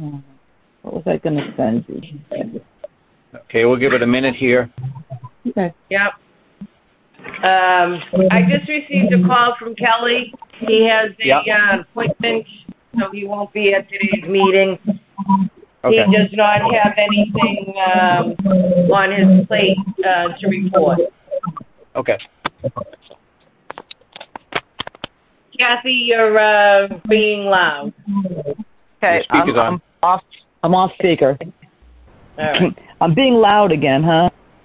What was I going to send you? Okay, we'll give it a minute here. Okay. Yep. I just received a call from Kelly. He has an appointment, so he won't be at today's meeting. Okay. He does not have anything on his plate to report. Okay. Kathy, you're being loud. Okay, Your speaker's on. I'm off speaker. All right. I'm being loud again, huh?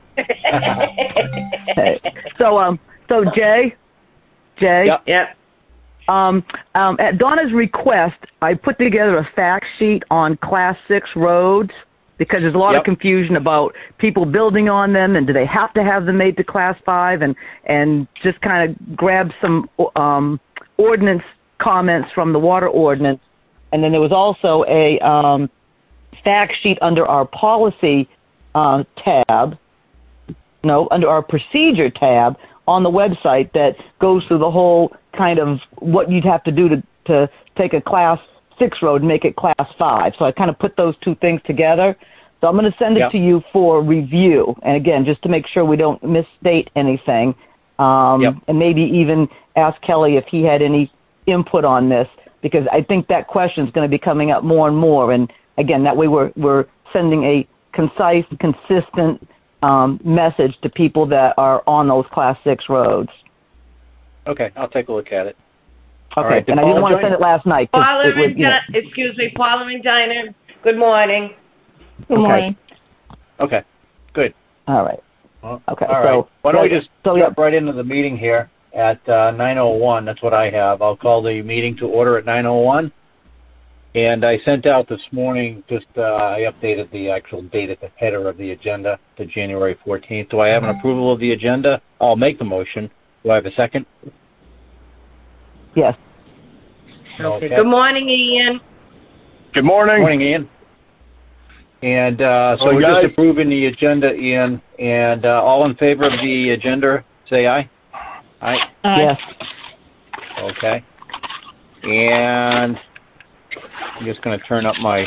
Okay. So Jay. Yep. Yep. At Donna's request, I put together a fact sheet on Class 6 roads because there's a lot of confusion about people building on them and do they have to have them made to Class 5 and just kind of grab some ordinance comments from the water ordinance. And then there was also a fact sheet under our policy tab, under our procedure tab on the website that goes through the whole kind of what you'd have to do to take a Class 6 road and make it Class 5. So I kind of put those two things together. So I'm going to send it to you for review. And again, just to make sure we don't misstate anything. And maybe even ask Kelly if he had any input on this, because I think that question is going to be coming up more and more. And again, that way we're sending a concise, consistent message to people that are on those Class 6 roads. Okay, I'll take a look at it. Okay, right, and I didn't want to send it last night. Paula and Dinah, good morning. Good morning. Okay, good. All right. Well, okay, all right. Why don't we just jump right into the meeting here at 9:01. That's what I have. I'll call the meeting to order at 9:01. And I sent out this morning, I updated the actual date at the header of the agenda to January 14th. Do I have an approval of the agenda? I'll make the motion. Do I have a second? Yes. Okay. Good morning, Ian. Good morning. Good morning, Ian. And so we're just approving the agenda, Ian. And all in favor of the agenda, say aye. Aye. Yes. Okay. And I'm just going to turn up my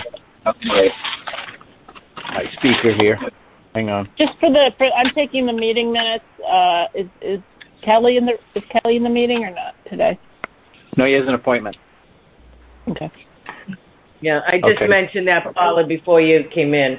speaker here. Hang on. Just I'm taking the meeting minutes. Is Kelly in the meeting or not today? No, he has an appointment. Okay. Yeah, I just mentioned that, Paula, before you came in.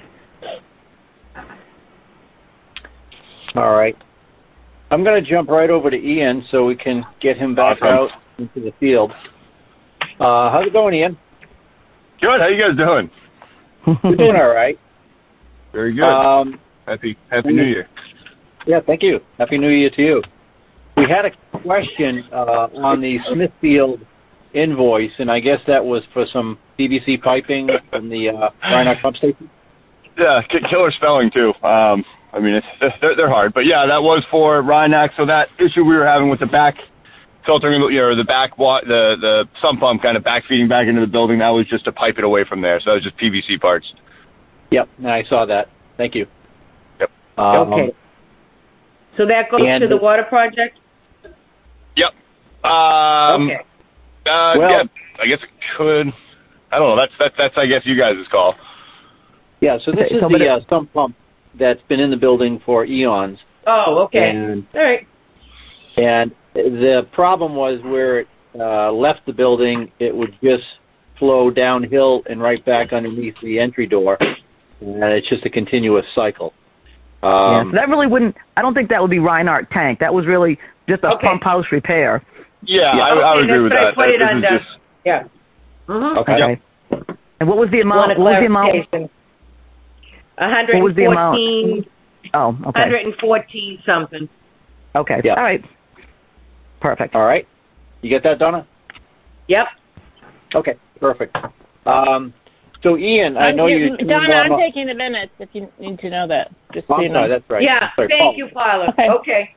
All right. I'm going to jump right over to Ian so we can get him back out into the field. How's it going, Ian? Good. How you guys doing? We're doing all right. Very good. Happy New Year. Yeah, thank you. Happy New Year to you. We had a question on the Smithfield invoice, and I guess that was for some PVC piping from the Reinhardt pump station? Yeah, killer spelling, too. They're hard. But, yeah, that was for Reinhardt. So that issue we were having with the back filtering, the back the sump pump kind of back feeding back into the building, that was just to pipe it away from there. So that was just PVC parts. Yep, I saw that. Thank you. Yep. Okay. So that goes to the water project? Yep. Okay. Yeah, I guess it could. I don't know. That's I guess you guys' call. Yeah. So this is the sump pump that's been in the building for eons. Oh, okay. All right. And the problem was where it left the building, it would just flow downhill and right back underneath the entry door, and it's just a continuous cycle. So that really wouldn't. I don't think that would be Reinhardt tank. That was really just a pump house repair. Yeah, I would agree with that. Put it under. Yeah. Mm-hmm. Okay. And what was the amount? What was the amount? 114. What was the amount? Oh, okay. 114 something. Okay. Yeah. All right. Perfect. All right. You get that, Donna? Yep. Okay. Perfect. So, Ian, I know you... Donna, I'm taking the minutes if you need to know that. Just so you know. That's right. Yeah, thank you, Paula. Okay.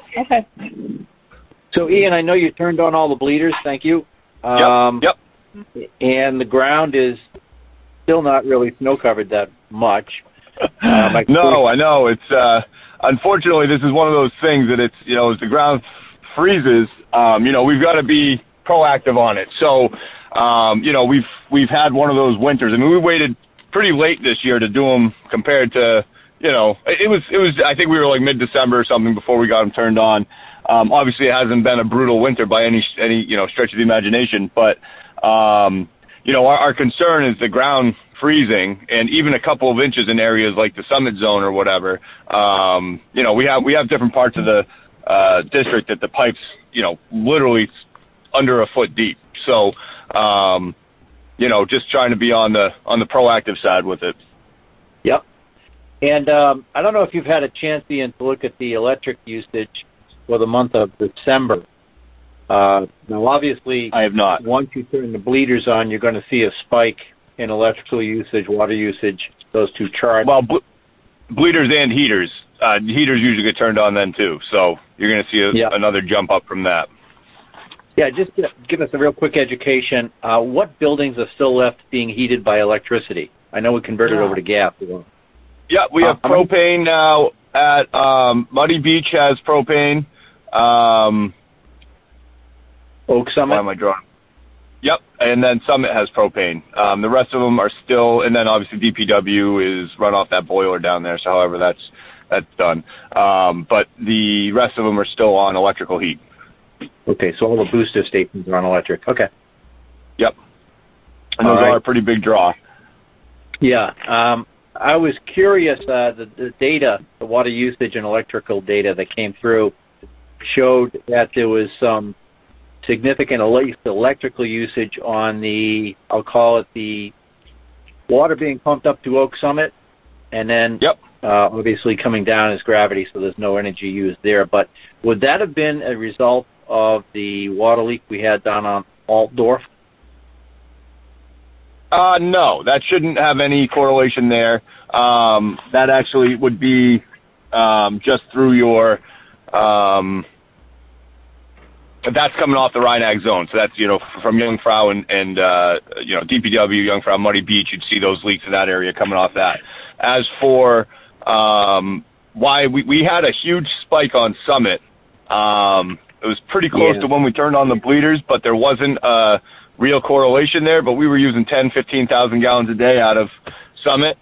So, Ian, I know you turned on all the bleeders. Thank you. Yep. And the ground is still not really snow-covered that much. No, I know. It's unfortunately, this is one of those things that it's, as the ground freezes, we've got to be proactive on it. So you know, we've had one of those winters. I mean, we waited pretty late this year to do them compared to, you know, it was. I think we were like mid-December or something before we got them turned on. Obviously, it hasn't been a brutal winter by any you know stretch of the imagination, but you know, our concern is the ground freezing, and even a couple of inches in areas like the Summit Zone or whatever. You know, we have different parts of the district that the pipes, you know, literally under a foot deep. So, you know, just trying to be on the proactive side with it. Yep. And I don't know if you've had a chance, Ian, to look at the electric usage for the month of December. Now, obviously, I have not. Once you turn the bleeders on, you're going to see a spike in electrical usage, water usage, those two charts. Well, bleeders and heaters. Heaters usually get turned on then, too. So you're going to see another jump up from that. Yeah, just give us a real quick education. What buildings are still left being heated by electricity? I know we converted over to gas. Yeah, we have propane now at Muddy Beach has propane. Oak Summit? Why am I drawing? Yep, and then Summit has propane. The rest of them are still, and then obviously DPW is run off that boiler down there, so however that's done. But the rest of them are still on electrical heat. Okay, so all the booster stations are on electric. Okay. Yep. And those are a pretty big draw. Yeah. I was curious, the data, the water usage and electrical data that came through showed that there was some significant electrical usage on the, I'll call it the water being pumped up to Oak Summit, and then obviously coming down as gravity, so there's no energy used there. But would that have been a result of the water leak we had down on Altdorf? No, that shouldn't have any correlation there. That actually would be just through your that's coming off the Rhine-Ag zone. So that's, you know, from Jungfrau and you know, DPW, Jungfrau, Muddy Beach, you'd see those leaks in that area coming off that. As for why we had a huge spike on Summit, it was pretty close to when we turned on the bleeders, but there wasn't a real correlation there, but we were using 10, 15,000 gallons a day out of Summit.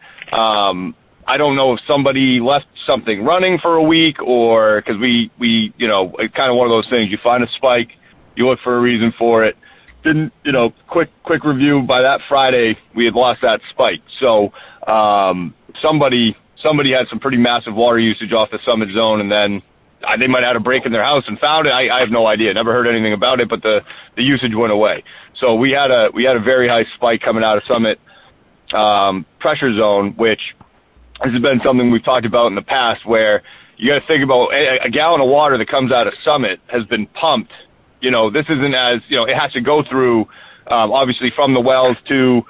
I don't know if somebody left something running for a week or because we, you know, it's kind of one of those things. You find a spike, you look for a reason for it. Didn't, you know, quick review, by that Friday, we had lost that spike. So somebody had some pretty massive water usage off the Summit Zone, and then they might have had a break in their house and found it. I have no idea. Never heard anything about it, but the usage went away. So we had a very high spike coming out of Summit pressure zone, which has been something we've talked about in the past, where you got to think about a gallon of water that comes out of Summit has been pumped. You know, this isn't as, you know, it has to go through, obviously from the wells to,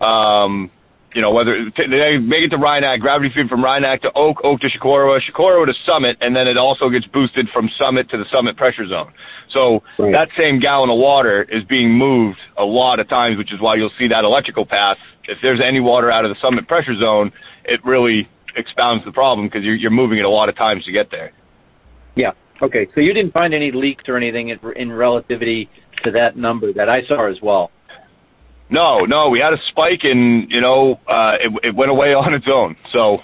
you know, whether they make it to Rhine-Ag, gravity feed from Rhine-Ag to Oak to Shikora to Summit, and then it also gets boosted from Summit to the Summit pressure zone. So that same gallon of water is being moved a lot of times, which is why you'll see that electrical path. If there's any water out of the Summit pressure zone, it really expounds the problem because you're moving it a lot of times to get there. Yeah. Okay. So you didn't find any leaks or anything in relativity to that number that I saw as well? No, we had a spike and, you know, it went away on its own. So,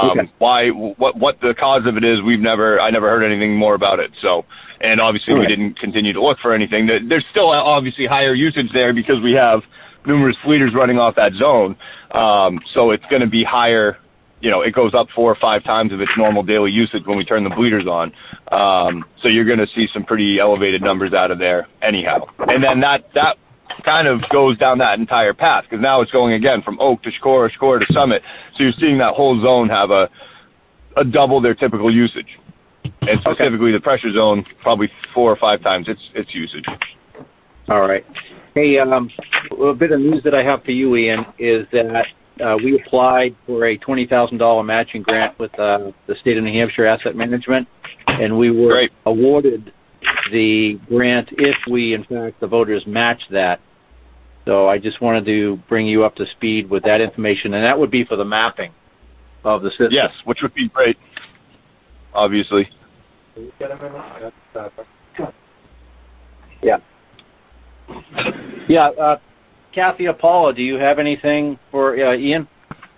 what the cause of it is, I never heard anything more about it. So, and obviously we didn't continue to look for anything. There's still obviously higher usage there because we have numerous fleeters running off that zone. So it's going to be higher, you know, it goes up 4 or 5 times of its normal daily usage when we turn the bleeders on. So you're going to see some pretty elevated numbers out of there anyhow. And then that kind of goes down that entire path because now it's going again from Oak to Shikora to Summit. So you're seeing that whole zone have a double their typical usage. And specifically the pressure zone, probably 4 or 5 times its usage. All right. Hey, a bit of news that I have for you, Ian, is that we applied for a $20,000 matching grant with the State of New Hampshire Asset Management, and we were awarded the grant if we, in fact, the voters match that. So I just wanted to bring you up to speed with that information, and that would be for the mapping of the system. Yes, which would be great, obviously. Yeah. Yeah, Kathy or Paula, do you have anything for Ian?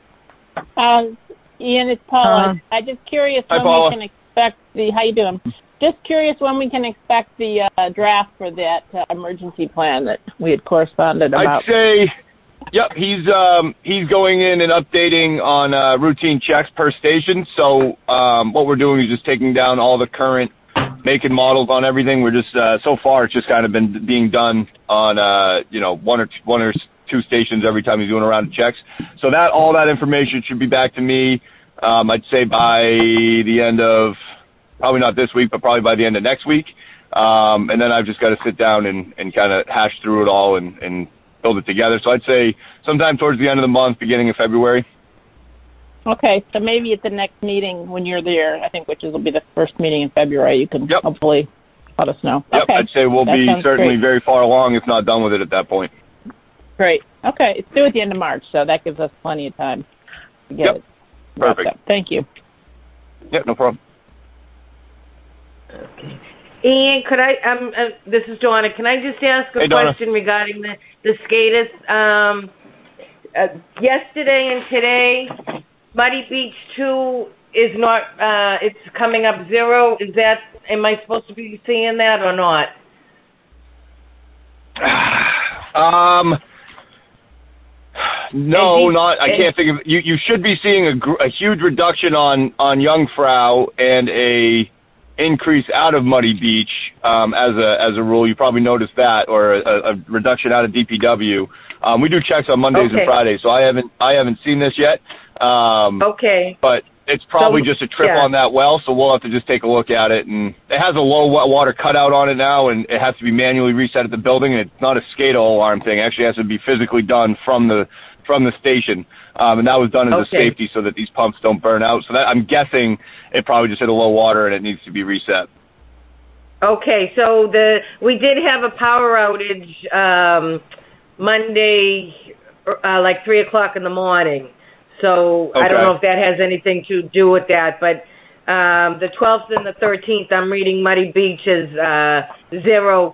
Ian, it's Paula. I'm just curious Hi, when Paula. we can expect the. How you doing? Just curious when we can expect the draft for that emergency plan that we had corresponded about. I'd say, yep, he's going in and updating on routine checks per station. So what we're doing is just taking down all the current make and models on everything. We're just so far it's just kind of been being done on one or two stations every time he's doing a round of checks. So that all that information should be back to me. I'd say by the end of, probably not this week, but probably by the end of next week. And then I've just got to sit down and kind of hash through it all and build it together. So I'd say sometime towards the end of the month, beginning of February. Okay, so maybe at the next meeting when you're there, I think, which will be the first meeting in February, you can hopefully let us know. Yep, okay. I'd say we'll be certainly great. very far along, if not done with it at that point. Great. Okay, it's due at the end of March, so that gives us plenty of time to get it wrapped Perfect. up. Thank you. Yep, no problem. Okay. Ian, could I, this is Donna, can I just ask a question regarding the skaters? Yesterday and today, Muddy Beach 2 is not, it's coming up 0. Is that, am I supposed to be seeing that or not? No, not. I can't think of. You should be seeing a huge reduction on Jungfrau and a increase out of Muddy Beach as a rule. You probably noticed that, or a reduction out of DPW. We do checks on Mondays and Fridays, so I haven't seen this yet. Okay. But it's probably just a trip on that well, so we'll have to just take a look at it. And it has a low water cutout on it now, and it has to be manually reset at the building. And it's not a SCADA alarm thing. It actually has to be physically done from the station. And that was done as a safety so that these pumps don't burn out. So that, I'm guessing it probably just hit a low water and it needs to be reset. Okay, so we did have a power outage Monday, like 3 o'clock in the morning. So I don't know if that has anything to do with that, but the 12th and the 13th, I'm reading Muddy Beach is 0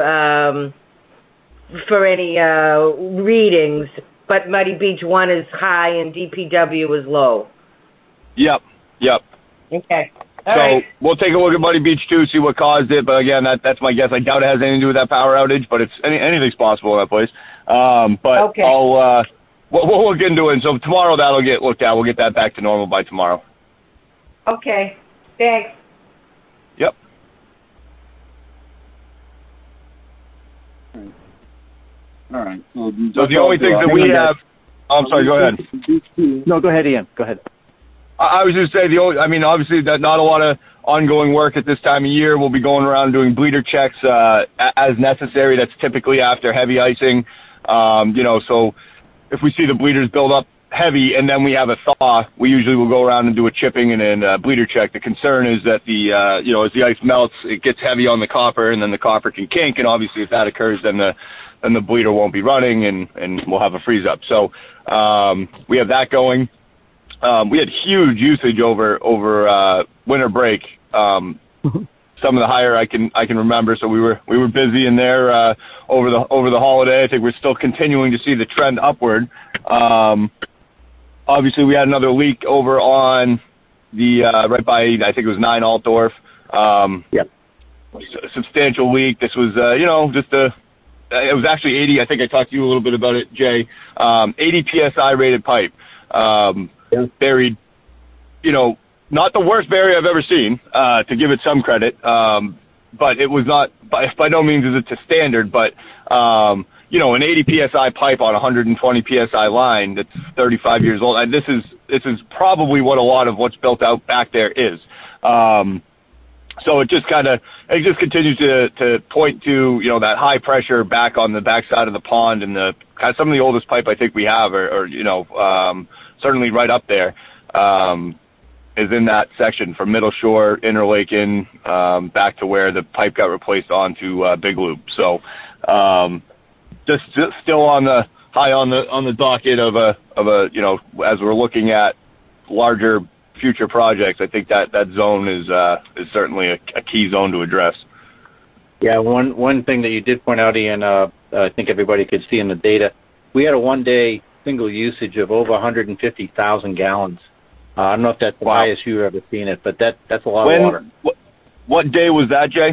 for any readings, but Muddy Beach 1 is high and DPW is low. Yep. Okay. So we'll take a look at Muddy Beach 2, see what caused it. But again, that's my guess. I doubt it has anything to do with that power outage, but it's anything's possible in that place. But we'll look into it. And so tomorrow that'll get looked at. We'll get that back to normal by tomorrow. Okay. Thanks. Yep. All right. So the only things that we have. I'm sorry. Go ahead. No, go ahead, Ian. Go ahead. I was just saying obviously that not a lot of ongoing work at this time of year. We'll be going around doing bleeder checks as necessary. That's typically after heavy icing. So if we see the bleeders build up heavy and then we have a thaw, we usually will go around and do a chipping and a bleeder check. The concern is that as the ice melts, it gets heavy on the copper and then the copper can kink. And obviously if that occurs, then the bleeder won't be running and we'll have a freeze up. So we have that going. We had huge usage over winter break. Some of the higher I can remember. So we were busy in there over the holiday. I think we're still continuing to see the trend upward. Obviously, we had another leak over on the right by, I think it was 9 Altdorf. A substantial leak. This was it was actually 80. I think I talked to you a little bit about it, Jay. 80 psi rated pipe. Buried, not the worst bury I've ever seen, to give it some credit. But it was not, by no means is it to standard, but, an 80 PSI pipe on 120 PSI line that's 35 years old. And this is probably what a lot of what's built out back there is. So it just continues to point to, that high pressure back on the backside of the pond, and some of the oldest pipe I think we have are certainly right up there, is in that section from Middle Shore, Interlaken, back to where the pipe got replaced onto Big Loop. So just still on the docket of a as we're looking at larger future projects, I think that zone is certainly a key zone to address. Yeah, one thing that you did point out, Ian, I think everybody could see in the data, we had a one-day single usage of over 150,000 gallons. I don't know if that's the highest you've ever seen it, but that's a lot of water. What day was that, Jay?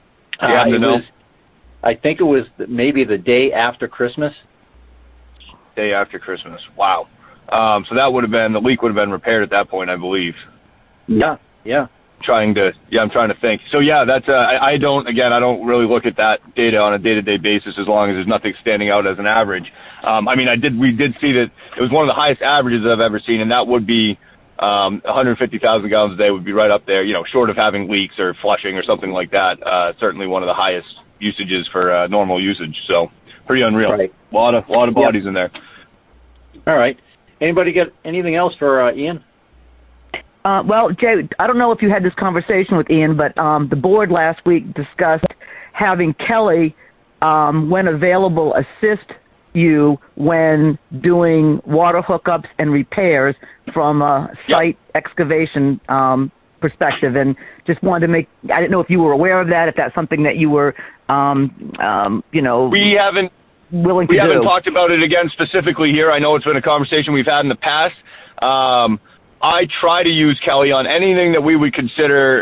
I think it was maybe the day after Christmas. Day after Christmas. Wow. So that would have been, the leak would have been repaired at that point, I believe. Yeah. I'm trying to think. So yeah, that's I don't really look at that data on a day-to-day basis as long as there's nothing standing out as an average. We did see that it was one of the highest averages I've ever seen, and that would be 150,000 gallons a day would be right up there, short of having leaks or flushing or something like that. Certainly one of the highest usages for normal usage. So pretty unreal. Right. A lot of bodies in there. All right. Anybody get anything else for Ian? Well, Jay, I don't know if you had this conversation with Ian, but the board last week discussed having Kelly, when available, assist you when doing water hookups and repairs from a site excavation perspective, and just wanted to I didn't know if you were aware of that, if that's something that you were, we haven't talked about it again specifically here. I know it's been a conversation we've had in the past. I try to use Kelly on anything that we would consider,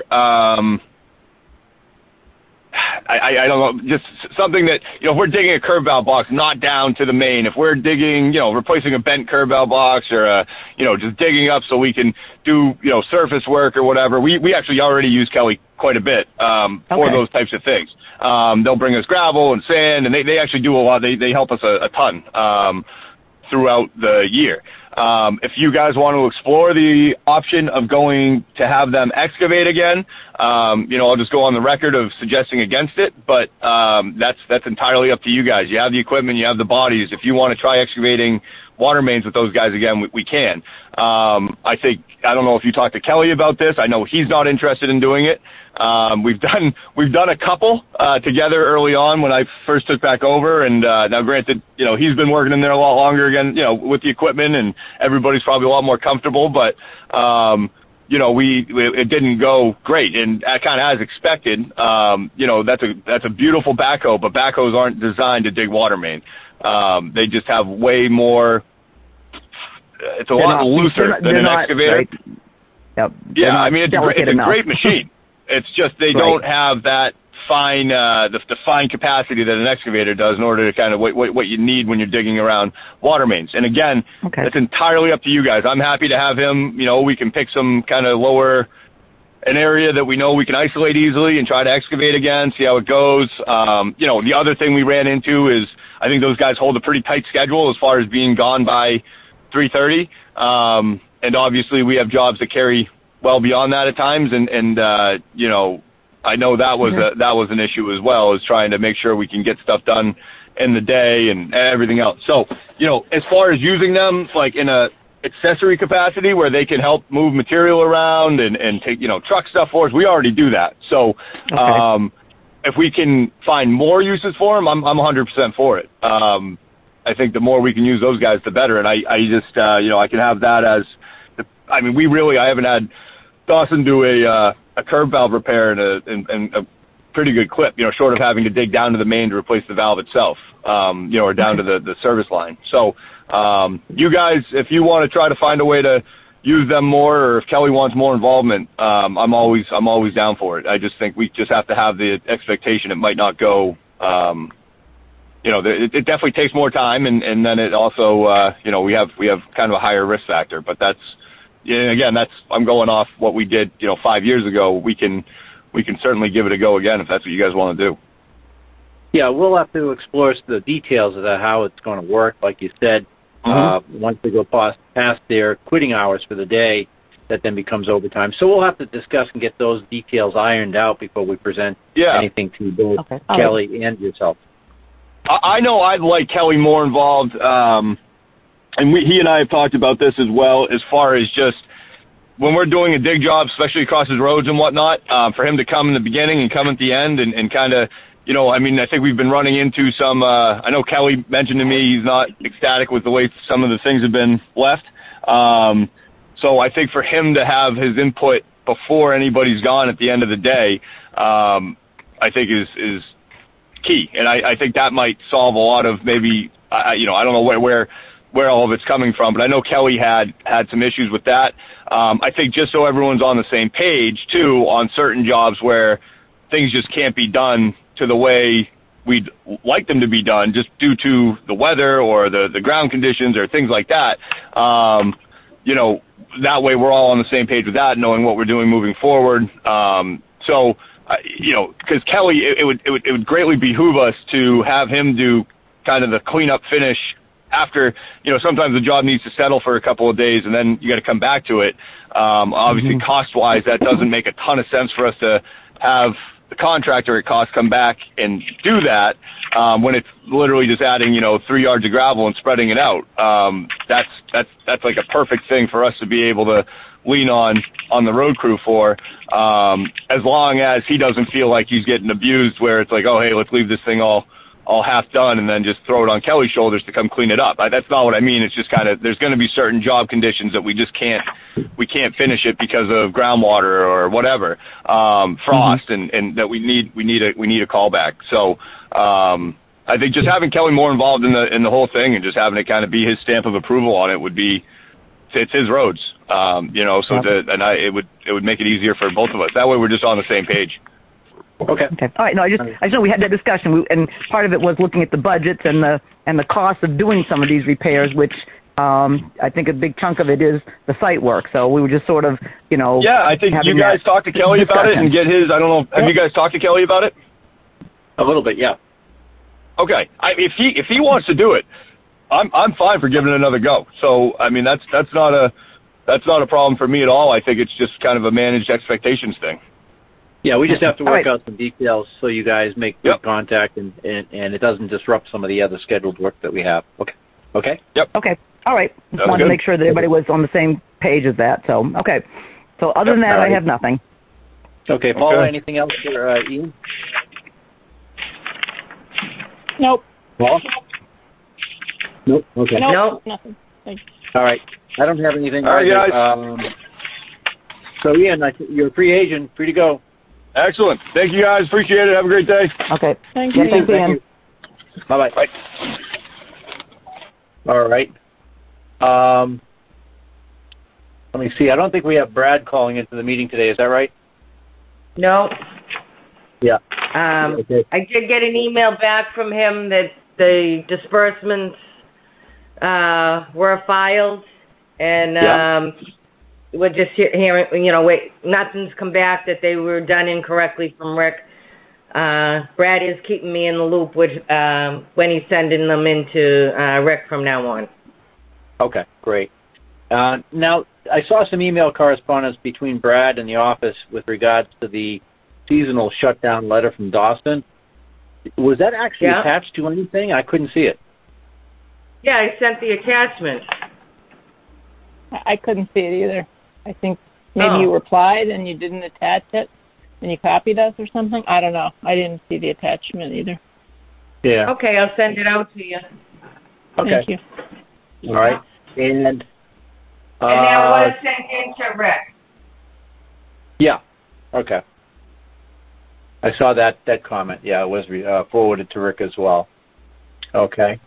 I don't know, just something that, if we're digging a curb valve box, not down to the main. If we're digging, replacing a bent curb valve box or, just digging up so we can do, surface work or whatever, we actually already use Kelly quite a bit for those types of things. They'll bring us gravel and sand, and they actually do a lot. They help us a ton throughout the year. If you guys want to explore the option of going to have them excavate again, I'll just go on the record of suggesting against it, but that's entirely up to you guys. You have the equipment, you have the bodies. If you want to try excavating water mains with those guys again, we can. I don't know if you talked to Kelly about this. I know he's not interested in doing it. We've done a couple together early on when I first took back over, and now granted, he's been working in there a lot longer again, with the equipment, and everybody's probably a lot more comfortable, but it didn't go great, and kind of as expected. That's a beautiful backhoe, but backhoes aren't designed to dig water main. They just have way more. It's a lot looser than an excavator. Right. Yep. Yeah, it's a great machine. It's just they don't have that fine, the fine capacity that an excavator does in order to kind of what you need when you're digging around water mains. And again, it's entirely up to you guys. I'm happy to have him. We can pick some kind of an area that we know we can isolate easily and try to excavate again, see how it goes. The other thing we ran into is I think those guys hold a pretty tight schedule as far as being gone by 3:30. And obviously we have jobs that carry well beyond that at times, and I know that was an issue as well, is trying to make sure we can get stuff done in the day and everything else. So, as far as using them like in a accessory capacity where they can help move material around and take, truck stuff for us, we already do that. So, if we can find more uses for them, I'm 100% for it. I think the more we can use those guys, the better. And I just, I can have that as, I haven't had Dawson do a curb valve repair in a pretty good clip, short of having to dig down to the main to replace the valve itself, or down to the service line. So, you guys, if you want to try to find a way to use them more, or if Kelly wants more involvement, I'm always down for it. I just think we just have to have the expectation it might not go, it definitely takes more time, and then it also, we have kind of a higher risk factor, but that's, again, I'm going off what we did, 5 years ago. We can certainly give it a go again if that's what you guys want to do. Yeah, we'll have to explore the details of how it's going to work. Like you said, once they go past their quitting hours for the day, that then becomes overtime. So we'll have to discuss and get those details ironed out before we present anything to both Kelly and yourself. I know I'd like Kelly more involved, and he and I have talked about this as well, as far as just when we're doing a dig job, especially across his roads and whatnot, for him to come in the beginning and come at the end and kind of, I think we've been running into some, I know Kelly mentioned to me he's not ecstatic with the way some of the things have been left. So I think for him to have his input before anybody's gone at the end of the day, I think is key. And I think that might solve a lot of maybe I don't know where all of it's coming from, but I know Kelly had some issues with that. I think just so everyone's on the same page too, on certain jobs where things just can't be done to the way we'd like them to be done, just due to the weather or the ground conditions or things like that. That way we're all on the same page with that, knowing what we're doing moving forward. Because Kelly, it would greatly behoove us to have him do kind of the cleanup finish after, sometimes the job needs to settle for a couple of days and then you got to come back to it. Obviously, cost-wise, that doesn't make a ton of sense for us to have the contractor at cost come back and do that when it's literally just adding, 3 yards of gravel and spreading it out. That's like a perfect thing for us to be able to lean on the road crew for, as long as he doesn't feel like he's getting abused where it's like, oh, hey, let's leave this thing all half done and then just throw it on Kelly's shoulders to come clean it up. That's not what I mean. It's just kind of, there's going to be certain job conditions that we just can't finish it because of groundwater or whatever, frost, and that we need a callback. So, I think just having Kelly more involved in the whole thing and just having it kind of be his stamp of approval on it would be, it's his roads, it would make it easier for both of us. That way we're just on the same page. Okay. All right. No, I just know we had that discussion, and part of it was looking at the budgets and the cost of doing some of these repairs, which I think a big chunk of it is the site work. So we were just sort of, Yeah, I think you guys talked to Kelly about it and get his. I don't know. Have you guys talked to Kelly about it? A little bit, yeah. Okay. If he wants to do it, I'm fine for giving it another go. So I mean that's not a problem for me at all. I think it's just kind of a managed expectations thing. Yeah, we just have to work out some details so you guys make good contact and it doesn't disrupt some of the other scheduled work that we have. Okay? Yep. Okay. All right. Just wanted to make sure that everybody was on the same page as that. So, okay. So other than that, I have nothing. Okay. Paula, anything else for Ian? Nope. Paul? Nope. Okay. Nope. Nothing. Thanks. All right. I don't have anything. All right, guys. So, Ian, you're a free agent. Free to go. Excellent. Thank you, guys. Appreciate it. Have a great day. Okay. Thank you. Thank you. Bye-bye. Bye. All right. Let me see. I don't think we have Brad calling into the meeting today. Is that right? No. Yeah. Okay. I did get an email back from him that the disbursements were filed, and we're just hearing, nothing's come back that they were done incorrectly from Rick. Brad is keeping me in the loop with when he's sending them into Rick from now on. Okay, great. Now, I saw some email correspondence between Brad and the office with regards to the seasonal shutdown letter from Dawson. Was that actually attached to anything? I couldn't see it. Yeah, I sent the attachment. I couldn't see it either. I think maybe you replied and you didn't attach it and you copied us or something. I don't know. I didn't see the attachment either. Yeah. Okay, I'll send it out to you. Okay. Thank you. All right. And that was sent in to Rick. Yeah. Okay. I saw that comment. Yeah, it was forwarded to Rick as well. Okay.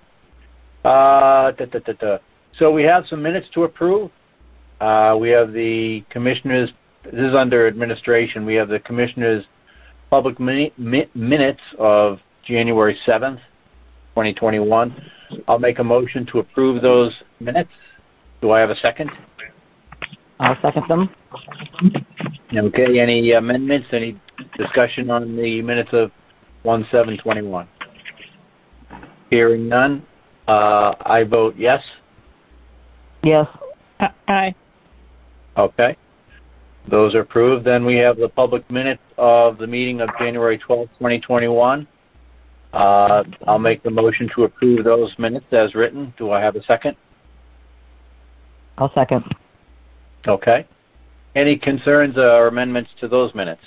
So we have some minutes to approve. We have the commissioners. This is under administration. We have the commissioners' public minutes of January 7th, 2021. I'll make a motion to approve those minutes. Do I have a second? I'll second them. Okay. Any amendments? Any discussion on the minutes of 1/7/21? Hearing none. I vote yes. Yes. Aye. Okay. Those are approved. Then we have the public minutes of the meeting of January 12th, 2021. I'll make the motion to approve those minutes as written. Do I have a second? I'll second. Okay. Any concerns or amendments to those minutes?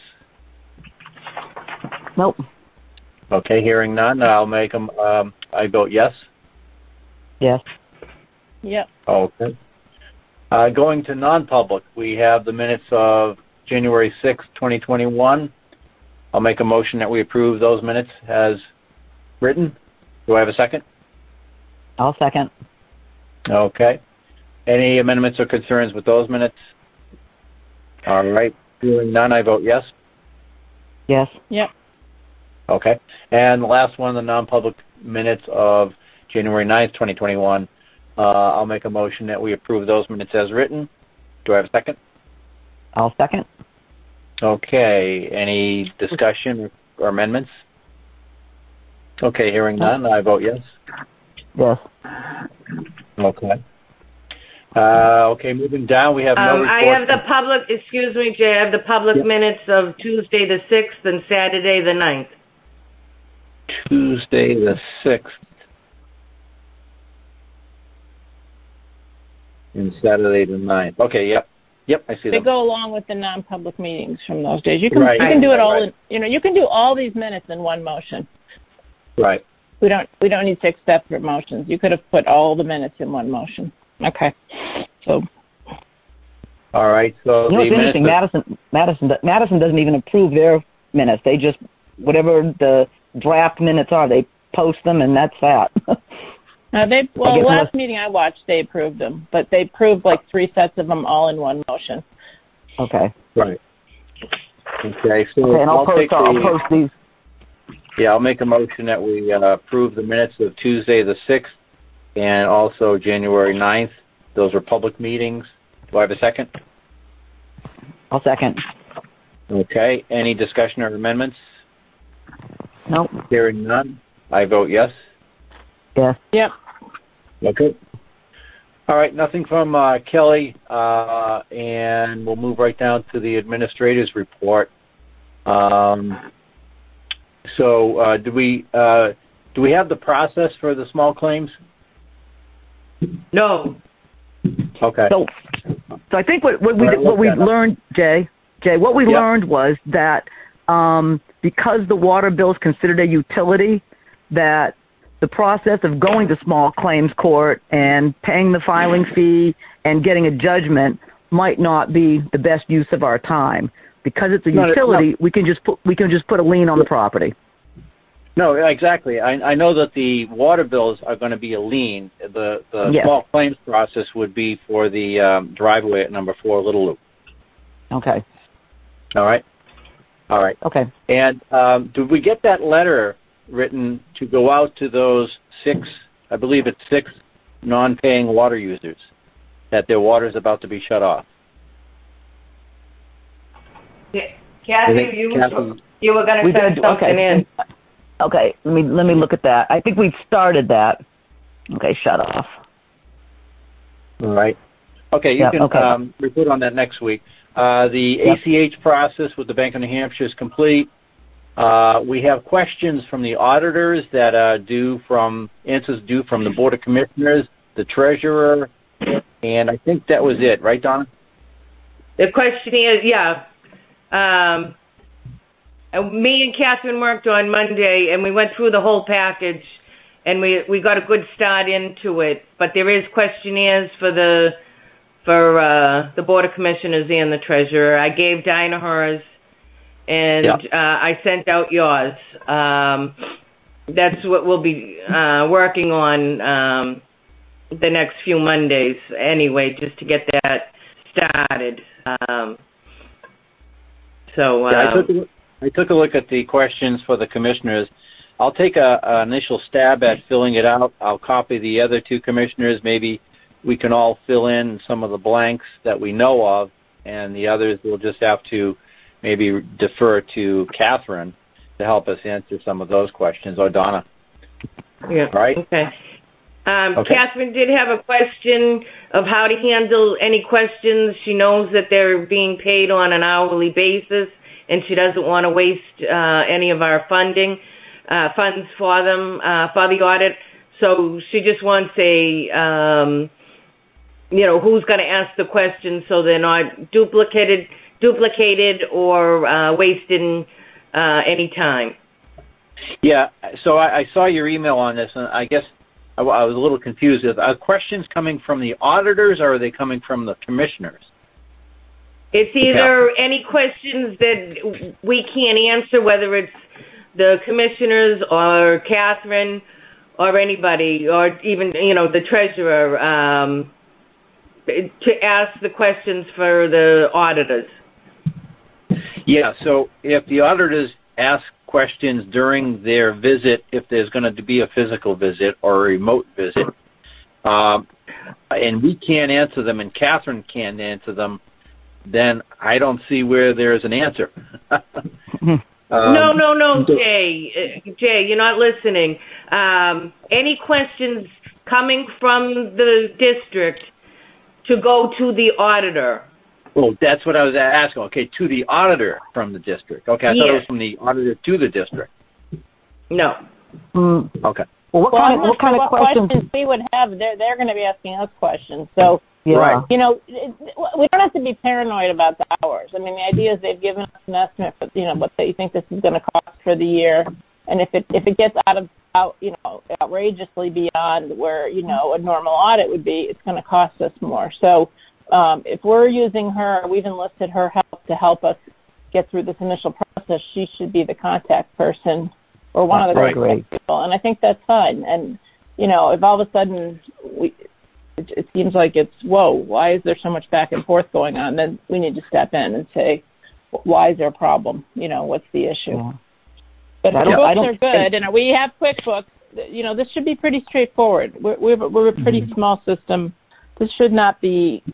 Nope. Okay. Hearing none, I'll make them. I vote yes. Yes. Yep. Okay. Going to non-public, we have the minutes of January 6th, 2021. I'll make a motion that we approve those minutes as written. Do I have a second? I'll second. Okay. Any amendments or concerns with those minutes? All right. Hearing none, I vote yes. Yes. Yep. Okay. And the last one, the non-public minutes of January 9th, 2021. I'll make a motion that we approve those minutes as written. Do I have a second? I'll second. Okay. Any discussion or amendments? Okay. Hearing none, I vote yes. Yes. Okay. Okay, moving down, we have no report. I have the public, excuse me, Jay, I have the public minutes of Tuesday the 6th and Saturday the 9th. Tuesday the 6th and Saturday the 9th. Okay, yep, I see They them. go along with the non-public meetings from those days. You can do it all. Right. You can do all these minutes in one motion. Right. We don't need 6 separate motions. You could have put all the minutes in one motion. Okay. So. All right. So you know what's interesting? Madison doesn't even approve their minutes. They just whatever the draft minutes are, they post them, and that's that. Last meeting I watched, they approved them, but they approved like 3 sets of them all in one motion. Okay. Right. Okay. So and I'll post these. Yeah, I'll make a motion that we approve the minutes of Tuesday the 6th and also January 9th. Those are public meetings. Do I have a second? I'll second. Okay. Any discussion or amendments? Nope. Hearing none, I vote yes. Yes. Yep. Okay. All right. Nothing from Kelly, and we'll move right down to the administrator's report. So, do we have the process for the small claims? No. Okay. So I think what we learned, Jay, what we learned was that because the water bill is considered a utility, that the process of going to small claims court and paying the filing fee and getting a judgment might not be the best use of our time. Because it's a utility, we can just put a lien on the property. No, exactly. I know that the water bills are going to be a lien. The small claims process would be for the driveway at number 4 Little Loop. Okay. All right. Okay. And did we get that letter written to go out to those 6, I believe it's 6 non-paying water users, that their water is about to be shut off? Yeah. Kathy, you were going to send something in. Okay, let me look at that. I think we've started that. Okay, shut off. All right. Okay, you can report on that next week. The ACH process with the Bank of New Hampshire is complete. We have questions from the auditors that are answers due from the Board of Commissioners, the Treasurer, and I think that was it, right, Donna? The question is, me and Catherine worked on Monday, and we went through the whole package, and we got a good start into it. But there is questionnaires for the Board of Commissioners and the Treasurer. I gave Dinah hers, and I sent out yours. That's what we'll be working on the next few Mondays anyway, just to get that started. I took a look at the questions for the commissioners. I'll take an initial stab at filling it out. I'll copy the other 2 commissioners. Maybe we can all fill in some of the blanks that we know of, and the others will just have to maybe defer to Catherine to help us answer some of those questions, or Donna. Yeah. Right? Okay. Catherine did have a question of how to handle any questions. She knows that they're being paid on an hourly basis, and she doesn't want to waste any of our funds for them, for the audit. So she just wants who's going to ask the questions so they're not duplicated or wasting any time. Yeah, so I saw your email on this, and I guess I was a little confused. Are questions coming from the auditors, or are they coming from the commissioners? It's either any questions that we can't answer, whether it's the commissioners or Catherine, or anybody, or even, the treasurer, to ask the questions for the auditors? Yeah, so if the auditors ask questions during their visit, if there's going to be a physical visit or a remote visit, and we can't answer them and Catherine can't answer them, then I don't see where there's an answer. No, Jay. Jay, you're not listening. Any questions coming from the district to go to the auditor? Well, that's what I was asking. Okay, to the auditor from the district. Okay, I thought it was from the auditor to the district. No. Okay. Well, what kind of questions we would have? They're going to be asking us questions. So, right. We don't have to be paranoid about the hours. I mean, the idea is they've given us an estimate for, what they think this is going to cost for the year, and if it gets outrageously beyond where a normal audit would be, it's going to cost us more. So, if we're using her, we've enlisted her help to help us get through this initial process. She should be the contact person or one of the contact people, and I think that's fine. And if all of a sudden it seems like it's, whoa, why is there so much back and forth going on? Then we need to step in and say, why is there a problem? What's the issue? Yeah. But the books are good, and we have QuickBooks. This should be pretty straightforward. We're a pretty small system. This should not be,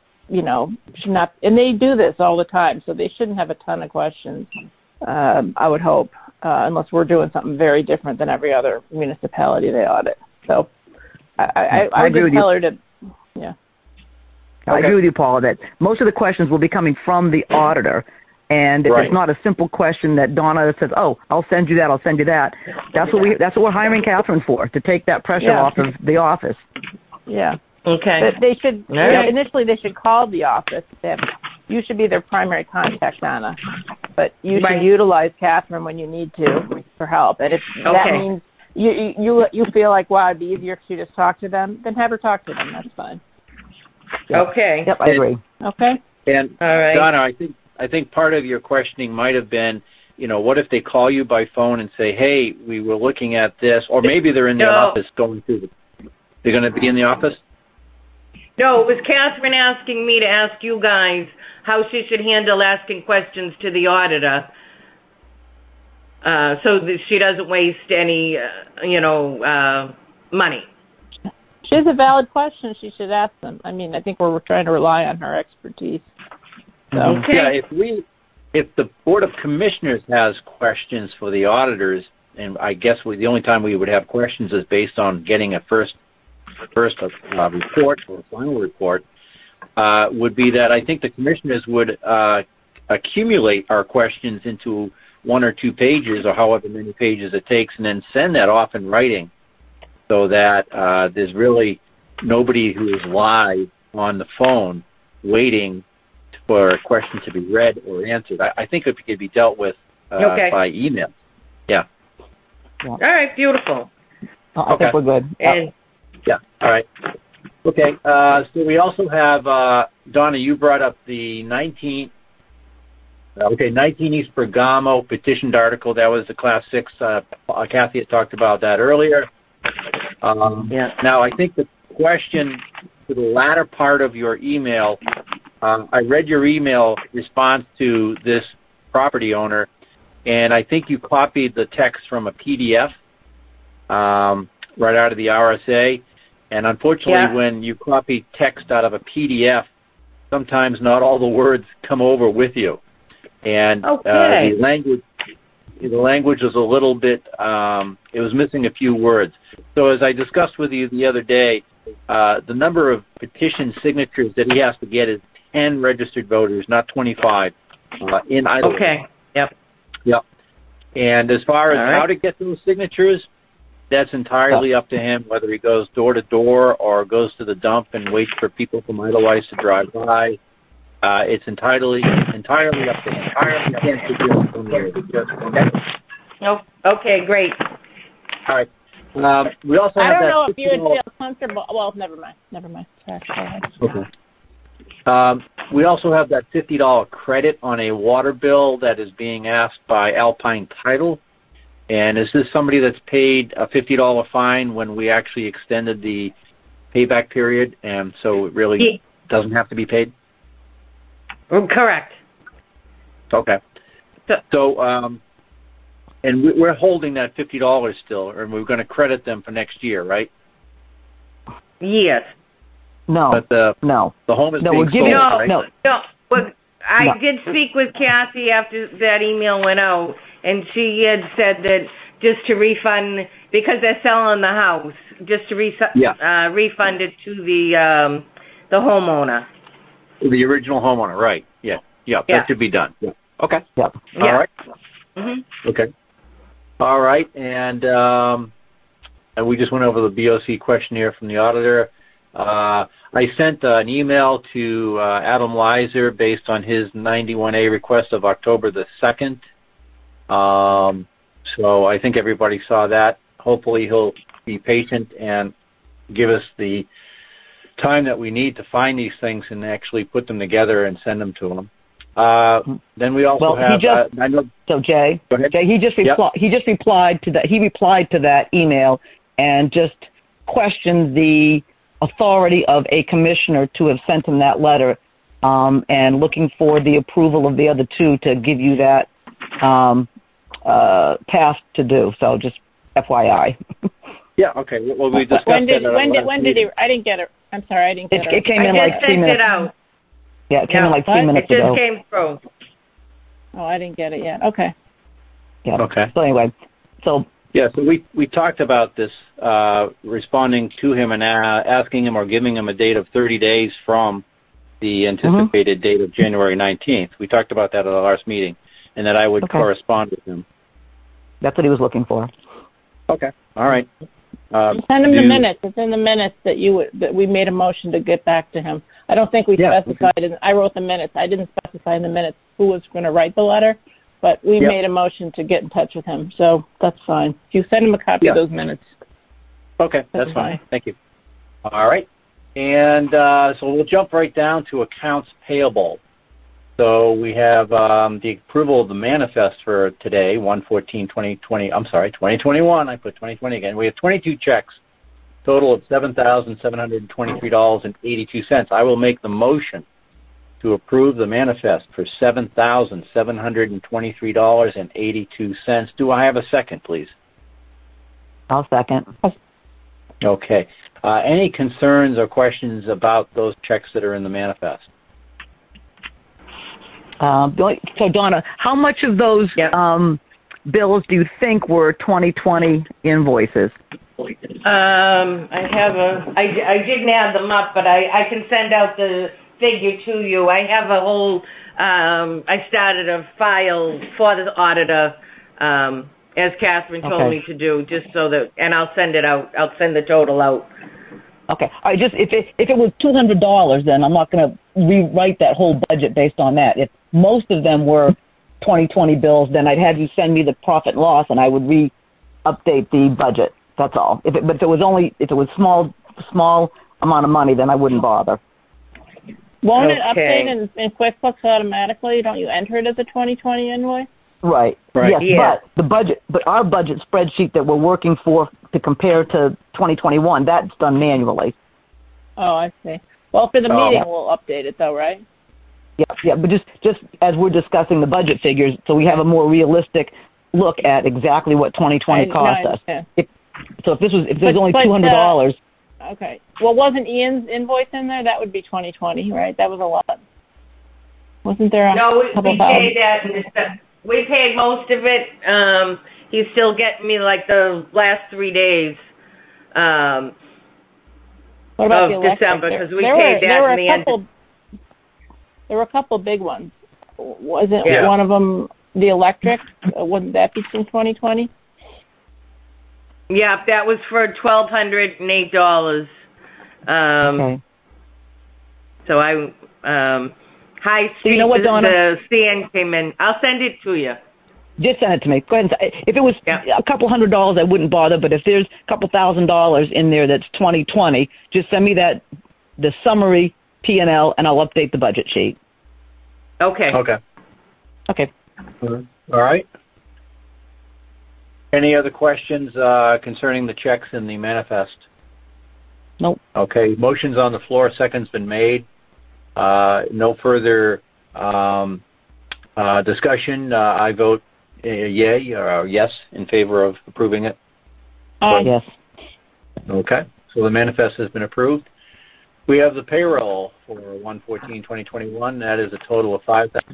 and they do this all the time, so they shouldn't have a ton of questions, I would hope, unless we're doing something very different than every other municipality they audit. So I agree with tell her to, yeah. I agree with you, Paula, that most of the questions will be coming from the auditor. And if it's not a simple question that Donna says, "Oh, I'll send you that," that's what we're hiring Catherine for, to take that pressure off of the office. Yeah. Okay. But they should initially they should call the office. You should be their primary contact, Donna, but you should utilize Catherine when you need to for help. And if that means you feel like, wow, it'd be easier if you just talk to them, then have her talk to them. That's fine. Yep. Okay. Yep, I agree. Okay. And all right. Donna, I think part of your questioning might have been, what if they call you by phone and say, hey, we were looking at this, or maybe they're in the office going through they're going to be in the office? No, it was Catherine asking me to ask you guys how she should handle asking questions to the auditor, so that she doesn't waste any, money. She has a valid question. She should ask them. I mean, I think we're trying to rely on her expertise. So. Okay. Yeah, if the Board of Commissioners has questions for the auditors, and I guess the only time we would have questions is based on getting a first report or a final report, would be that I think the commissioners would accumulate our questions into 1 or 2 pages or however many pages it takes, and then send that off in writing so that there's really nobody who is live on the phone waiting for a question to be read or answered. I think it could be dealt with by email. Yeah. All right, beautiful. I think we're good. And all right. Okay, so we also have, Donna, you brought up the 19 East Bergamo petitioned article. That was the Class 6. Kathy had talked about that earlier. Now, I think the question to the latter part of your email, I read your email response to this property owner, and I think you copied the text from a PDF right out of the RSA. And unfortunately, when you copy text out of a PDF, sometimes not all the words come over with you. And the language was a little bit, it was missing a few words. So as I discussed with you the other day, the number of petition signatures that he has to get is 10 registered voters, not 25, in Idaho. Okay, yep. And as far as how to get those signatures, that's entirely up to him, whether he goes door to door or goes to the dump and waits for people from Idlewild to drive by. It's entirely up to him. I can't suggest one way or the other. Nope. Okay, great. All right. We also have I don't know if you would feel comfortable. Well, never mind. Sorry, go ahead. Okay. We also have that $50 credit on a water bill that is being asked by Alpine Title. And is this somebody that's paid a $50 fine when we actually extended the payback period, and so it really doesn't have to be paid? Correct. Okay. So and we're holding that $50 still, and we're going to credit them for next year, right? Yes. No. But the home is being sold, right? No. Well, I did speak with Kathy after that email went out, and she had said that just to refund, because they're selling the house, just to refund it to the homeowner. The original homeowner, right? Yeah. That should be done. Yeah. Okay. Yep. All right. Mm-hmm. Okay. All right, and we just went over the BOC questionnaire from the auditor. I sent an email to Adam Leiser based on his 91A request of October the 2nd. So I think everybody saw that. Hopefully he'll be patient and give us the time that we need to find these things and actually put them together and send them to him. Then we also have. Jay, he just replied to that. He replied to that email and just questioned the authority of a commissioner to have sent him that letter, and looking for the approval of the other two to give you that task to do. So just FYI. Yeah. Okay. Well, we discussed when did he? I didn't get it. I'm sorry, I didn't get it. It came in like 3 minutes. It out. Yeah, it came in like 3 minutes ago. It just came through. Oh, I didn't get it yet. Okay. Yeah. Okay. So anyway, so we talked about this, responding to him and asking him or giving him a date of 30 days from the anticipated date of January 19th. We talked about that at our last meeting, and that I would correspond with him. That's what he was looking for. Okay. All right. Send him the minutes. It's in the minutes that we made a motion to get back to him. I don't think we specified it. I wrote the minutes. I didn't specify in the minutes who was going to write the letter, but we made a motion to get in touch with him, so that's fine. If you send him a copy of those minutes. Okay, that's fine. Thank you. All right. And so we'll jump right down to accounts payable. So we have the approval of the manifest for today, 1/14/2020. I'm sorry, 2021. I put 2020 again. We have 22 checks, total of $7,723.82. I will make the motion to approve the manifest for $7,723.82. Do I have a second, please? I'll second. Okay. Any concerns or questions about those checks that are in the manifest? So, Donna, how much of those bills do you think were 2020 invoices? I didn't add them up, but I can send out the figure to you. I have a whole, I started a file for the auditor, as Catherine told me to do, just so that, and I'll send it out. I'll send the total out. Okay. I just if it was $200, then I'm not going to rewrite that whole budget based on that. If most of them were 2020 bills, then I'd have you send me the profit and loss, and I would update the budget. That's all. If it was small amount of money, then I wouldn't bother. Won't it update in QuickBooks automatically? Don't you enter it as a 2020 invoice? Right. Yes, but our budget spreadsheet that we're working for to compare to 2021, that's done manually. Oh, I see. Well, for the meeting, we'll update it, though, right? Yeah, but just as we're discussing the budget figures, so we have a more realistic look at exactly what 2020 cost us. If there's only $200. Okay. Well, wasn't Ian's invoice in there? That would be 2020, right? That was a lot. Wasn't there a couple thousand? We paid most of it. He's still getting me like the last 3 days what about of December, because we paid that in the end. There were a couple big ones. Wasn't one of them the electric? Wouldn't that be from 2020? Yeah, that was for $1,208. Okay. So High Street, you know what, Donna? The CN came in. I'll send it to you. Just send it to me. Go ahead. If it was a couple $100, I wouldn't bother. But if there's a couple $1,000 in there that's 2020, just send me the summary P&L, and I'll update the budget sheet. Okay. Okay. Okay. All right. Any other questions concerning the checks in the manifest? Nope. Okay, motion's on the floor, second's been made. No further discussion. I vote yay or yes in favor of approving it. Yes. Okay, so the manifest has been approved. We have the payroll for 1/14/2021. That is a total of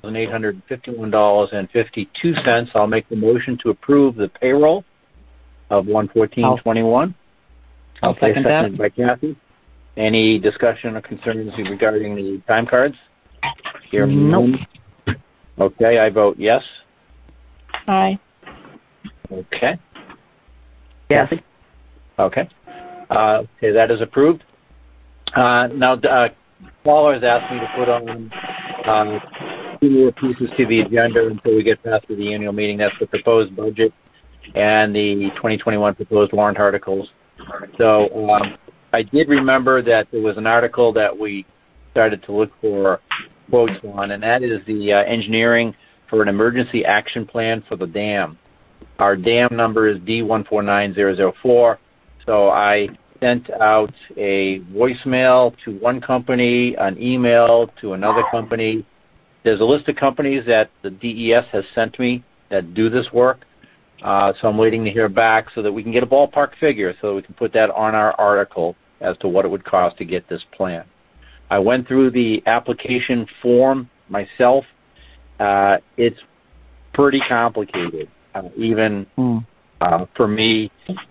$5,851.52. I'll make the motion to approve the payroll of 1/14/21. I'll second that. Seconded by Kathy. Any discussion or concerns regarding the time cards? Nope. Okay, I vote yes. Aye. Okay. Yes. Kathy? Okay. Okay, that is approved. Now, Paula has asked me to put on 2 more pieces to the agenda until we get past the annual meeting. That's the proposed budget and the 2021 proposed warrant articles. So I did remember that there was an article that we started to look for quotes on, and that is the engineering for an emergency action plan for the dam. Our dam number is D149004. So I sent out a voicemail to one company, an email to another company. There's a list of companies that the DES has sent me that do this work. So I'm waiting to hear back so that we can get a ballpark figure so that we can put that on our article as to what it would cost to get this plan. I went through the application form myself. It's pretty complicated, even for me.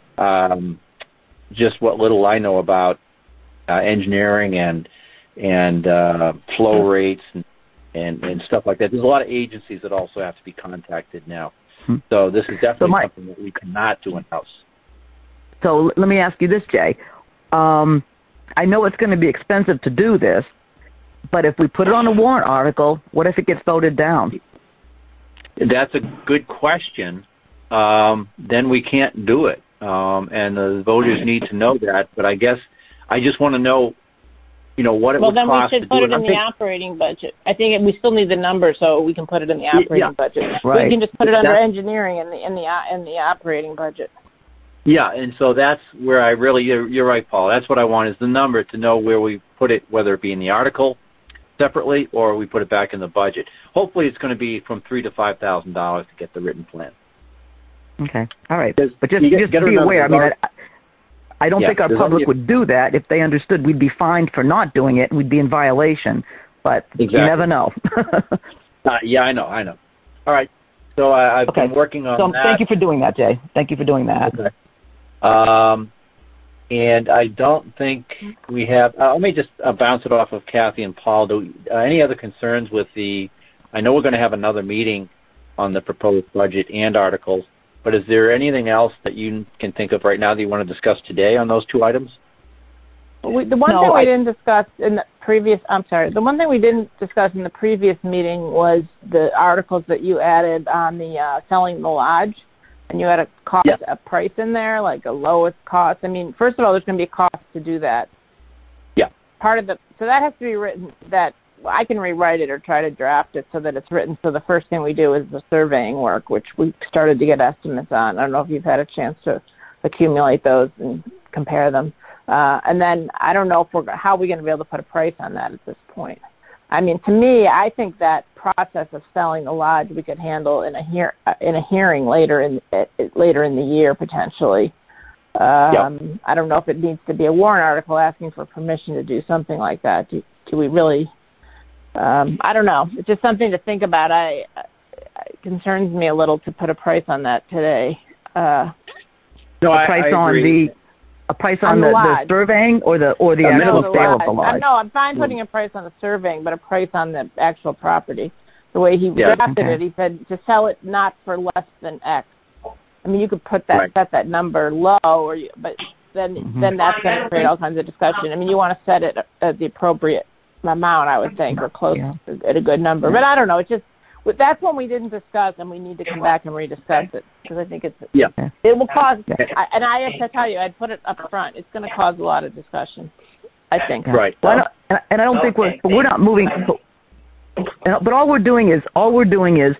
Just what little I know about engineering and flow rates and stuff like that. There's a lot of agencies that also have to be contacted now. So this is definitely something that we cannot do in-house. So let me ask you this, Jay. I know it's going to be expensive to do this, but if we put it on a warrant article, what if it gets voted down? That's a good question. Then we can't do it. And the voters need to know that. But I guess I just want to know, what it would cost to do it. Well, then we should put it in the operating budget. I think we still need the number so we can put it in the operating budget. Right. We can just put it under engineering in the operating budget. Yeah, and so that's where I really, you're right, Paul. That's what I want is the number to know where we put it, whether it be in the article separately or we put it back in the budget. Hopefully it's going to be from $3,000 to $5,000 to get the written plan. Okay, all right. But just be aware. I mean, I don't think our public would do that if they understood we'd be fined for not doing it and we'd be in violation. But you never know. Yeah, I know. All right. So I've been working on that. Thank you for doing that, Jay. Thank you for doing that. Okay. And I don't think we have. Let me just bounce it off of Kathy and Paul. Any other concerns with I know we're going to have another meeting on the proposed budget and articles, but is there anything else that you can think of right now that you want to discuss today on those 2 items? The one thing we didn't discuss in the previous. The one thing we didn't discuss in the previous meeting was the articles that you added on the selling the lodge. And you had a price in there, like a lowest cost. I mean, first of all, there's going to be a cost to do that. Yeah. So that has to be written. That I can rewrite it or try to draft it so that it's written. So the first thing we do is the surveying work, which we started to get estimates on. I don't know if you've had a chance to accumulate those and compare them. And then I don't know how we're going to be able to put a price on that at this point. I mean, to me, I think that process of selling the lodge we could handle in a hearing later in the year potentially. I don't know if it needs to be a warrant article asking for permission to do something like that. Do we really? I don't know. It's just something to think about. It concerns me a little to put a price on that today. I agree. A price on the surveying or the actual sale of the lodge? No, I'm fine putting a price on the surveying, but a price on the actual property. The way he drafted it, he said to sell it not for less than X. I mean, you could put that set that number low, but then that's going to create all kinds of discussion. I mean, you want to set it at the appropriate amount, I would think, or close at a good number. But I don't know. It's just that's one we didn't discuss, and we need to come back and rediscuss it because I think it will cause. And I have to tell you, I'd put it up front. It's going to cause a lot of discussion, I think. Right. And I don't think we're not moving. But all we're doing is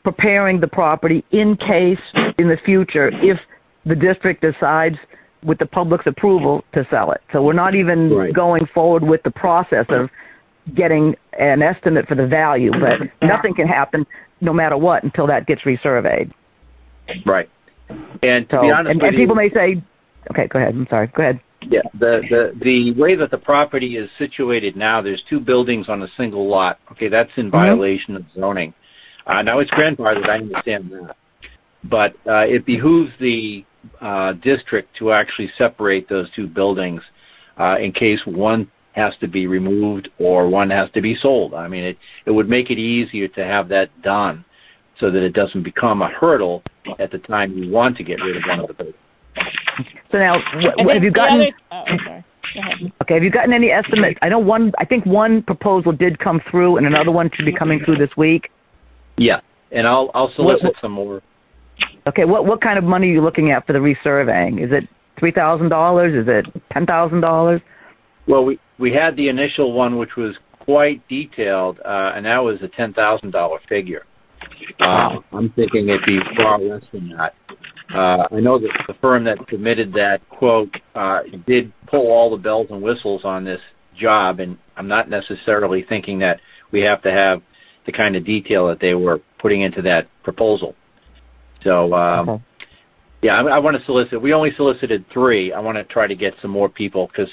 preparing the property in case in the future if the district decides with the public's approval to sell it. So we're not even going forward with the process of getting an estimate for the value, but nothing can happen no matter what until that gets resurveyed. Right. And to be honest with you, people may say, okay, go ahead. I'm sorry. Go ahead. Yeah, the way that the property is situated now, there's two buildings on a single lot. Okay, that's in violation of zoning. Now it's grandfathered, I understand that. But it behooves the district to actually separate those two buildings in case one has to be removed or one has to be sold. I mean, it would make it easier to have that done so that it doesn't become a hurdle at the time you want to get rid of one of the buildings. So now, have you gotten? Okay, have you gotten any estimates? I think one proposal did come through, and another one should be coming through this week. Yeah, and I'll solicit some more. Okay, what kind of money are you looking at for the resurveying? Is it $3,000? Is it $10,000? Well, we had the initial one, which was quite detailed, and that was a $10,000 figure. I'm thinking it'd be far less than that. I know that the firm that submitted that quote did pull all the bells and whistles on this job, and I'm not necessarily thinking that we have to have the kind of detail that they were putting into that proposal. So, yeah, I want to solicit. We only solicited 3. I want to try to get some more people because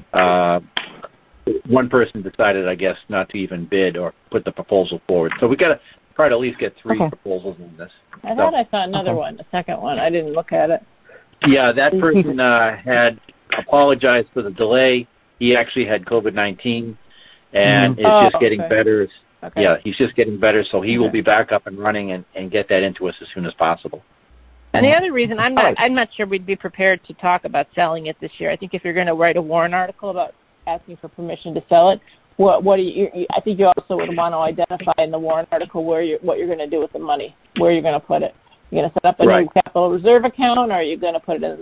one person decided, I guess, not to even bid or put the proposal forward. So we got to try to at least get 3 proposals on this. I thought I saw another one, a second one. I didn't look at it. Yeah, that person had apologized for the delay. He actually had COVID-19 and is just getting better. Okay. Yeah, he's just getting better, so he will be back up and running and get that into us as soon as possible. And the other reason I'm not sure we'd be prepared to talk about selling it this year. I think if you're going to write a warrant article about asking for permission to sell it, what do you? I think you also would want to identify in the warrant article what you're going to do with the money, where you're going to put it. You're going to set up a new capital reserve account, or are you going to put it in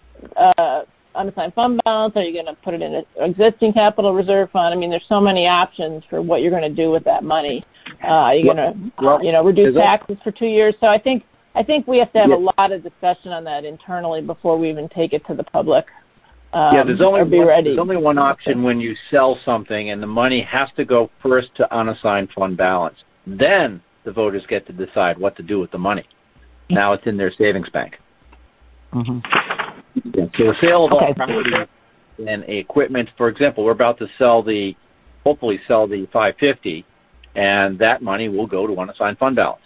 the unassigned fund balance? Are you going to put it in an existing capital reserve fund? I mean, there's so many options for what you're going to do with that money. You're going to, reduce taxes for 2 years. So I think we have to have a lot of discussion on that internally before we even take it to the public. There's only one option when you sell something, and the money has to go first to unassigned fund balance. Then the voters get to decide what to do with the money. Now it's in their savings bank. Mm-hmm. Yeah, so the sale of all property and equipment, for example, we're about to hopefully sell the 550, and that money will go to unassigned fund balance.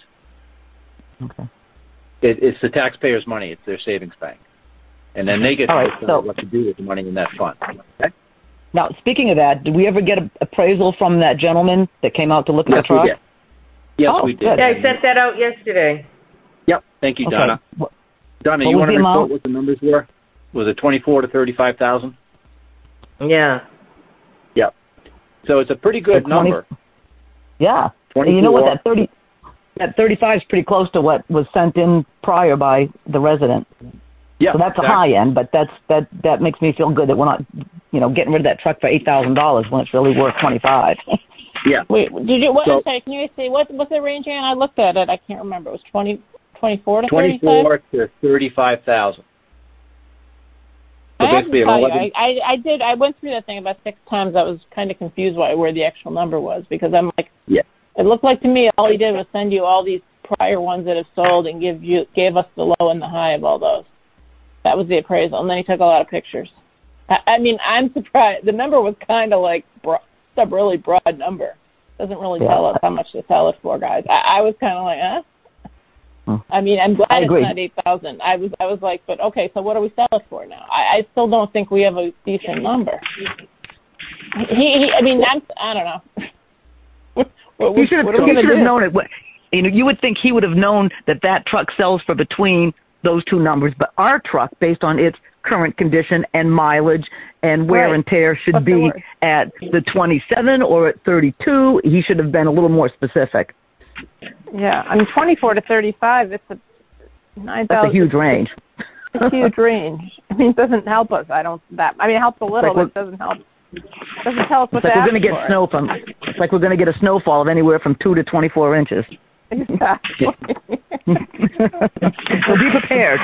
Okay. It's the taxpayers' money. It's their savings bank. And then they get to decide what to do with the money in that fund. Okay? Now, speaking of that, did we ever get an appraisal from that gentleman that came out to look at the truck? Yes, we did. Yeah, I sent that out yesterday. Yep. Thank you, Donna. Donna, you want to report what the numbers were? Was it 24 to 35,000? Yeah. Yep. So it's a pretty good number. Yeah. And you know what? That 35 is pretty close to what was sent in prior by the resident. Yeah. So that's a high end, but that makes me feel good that we're not, getting rid of that truck for $8,000 when it's really worth $25,000. Yeah. Wait, did you? I'm sorry. Can you say what was the range again? I looked at it. I can't remember. It was 24 to 35. 24 to 35,000. So basically, I did. I went through that thing about 6 times. I was kind of confused where the actual number was because I'm like, it looked like to me all he did was send you all these prior ones that have sold and gave us the low and the high of all those. That was the appraisal, and then he took a lot of pictures. I mean, I'm surprised. The number was kind of like a really broad number. Doesn't really tell us how much to sell it for, guys. I was kind of like, I mean, I'm glad it's not 8,000. I was like, but okay, so what do we sell it for now? I still don't think we have a decent number. I don't know. He should have known it. You would think he would have known that truck sells for between those two numbers, but our truck, based on its current condition and mileage and wear and tear, should be at the 27 or at 32. He should have been a little more specific. Yeah, I mean, 24 to 35, it's a 9,000. That's a huge range. It's a huge range. I mean, it doesn't help us. It helps a little, but it doesn't help. It doesn't tell us what to ask for. It's like we're going to get a snowfall of anywhere from 2 to 24 inches. Exactly. So be prepared.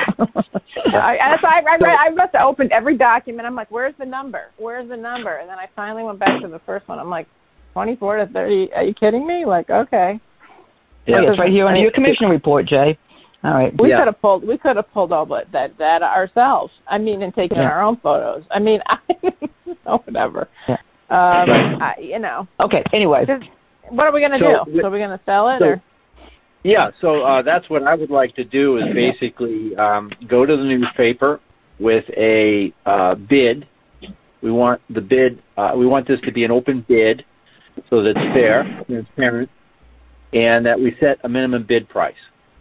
I must have opened every document. I'm like, where's the number? Where's the number? And then I finally went back to the first one. I'm like, 24 to 30. Are you kidding me? Like, okay. Yeah, it's right here under your commission report, Jay. All right. We could have pulled all that data ourselves. I mean, and taken our own photos. I mean, whatever. Yeah. You know. Okay. Anyway, what are we going to do? So we're going to sell it, or? Yeah. So that's what I would like to do is basically go to the newspaper with a bid. We want the bid. We want this to be an open bid, so that it's fair, transparent, and that we set a minimum bid price.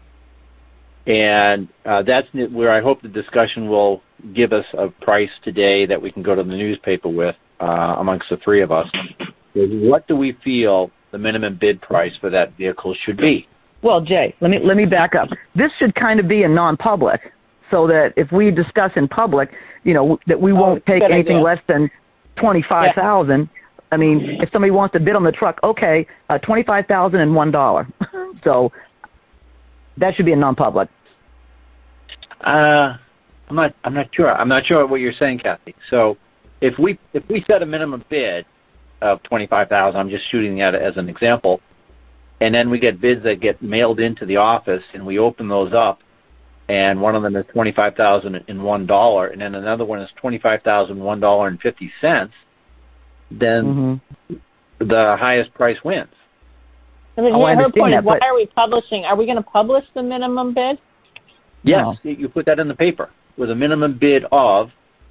And that's where I hope the discussion will give us a price today that we can go to the newspaper with amongst the three of us. What do we feel the minimum bid price for that vehicle should be? well, Jay, let me back up. This should kind of be a non-public, so that if we discuss in public, you know, that we won't take anything less than $25,000. I mean, if somebody wants to bid on the truck, okay, $25,001. So that should be a non-public. I'm not sure. I'm not sure what you're saying, Kathy. So if we set a minimum bid of $25,000, I'm just shooting that as an example, and then we get bids that get mailed into the office, and we open those up, and one of them is $25,001, and then another one is $25,001.50, then the highest price wins. I mean, her point is, why are we publishing? Are we going to publish the minimum bid? Yes, you put that in the paper with a minimum bid of.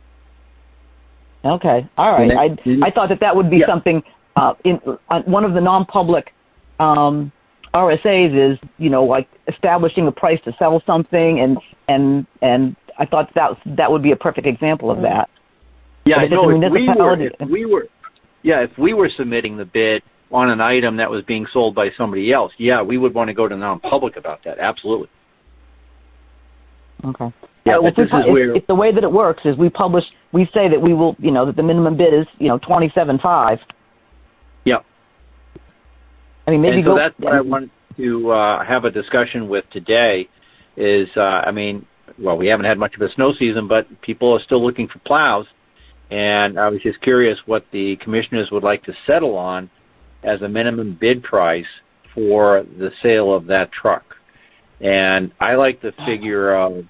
Okay, all right. I thought that would be something in one of the non-public RSAs is, you know, like establishing a price to sell something, and I thought that would be a perfect example of that. Yeah, if we were submitting the bid on an item that was being sold by somebody else, we would want to go to non-public about that. Absolutely. Okay. Yeah, but this is where it's the way that it works is we say that we will, you know, that the minimum bid is, you know, $27,500. Yep. I mean, maybe so that's what I wanted to have a discussion with today. Is I mean, well, we haven't had much of a snow season, but people are still looking for plows, and I was just curious what the commissioners would like to settle on as a minimum bid price for the sale of that truck. And I like the figure of,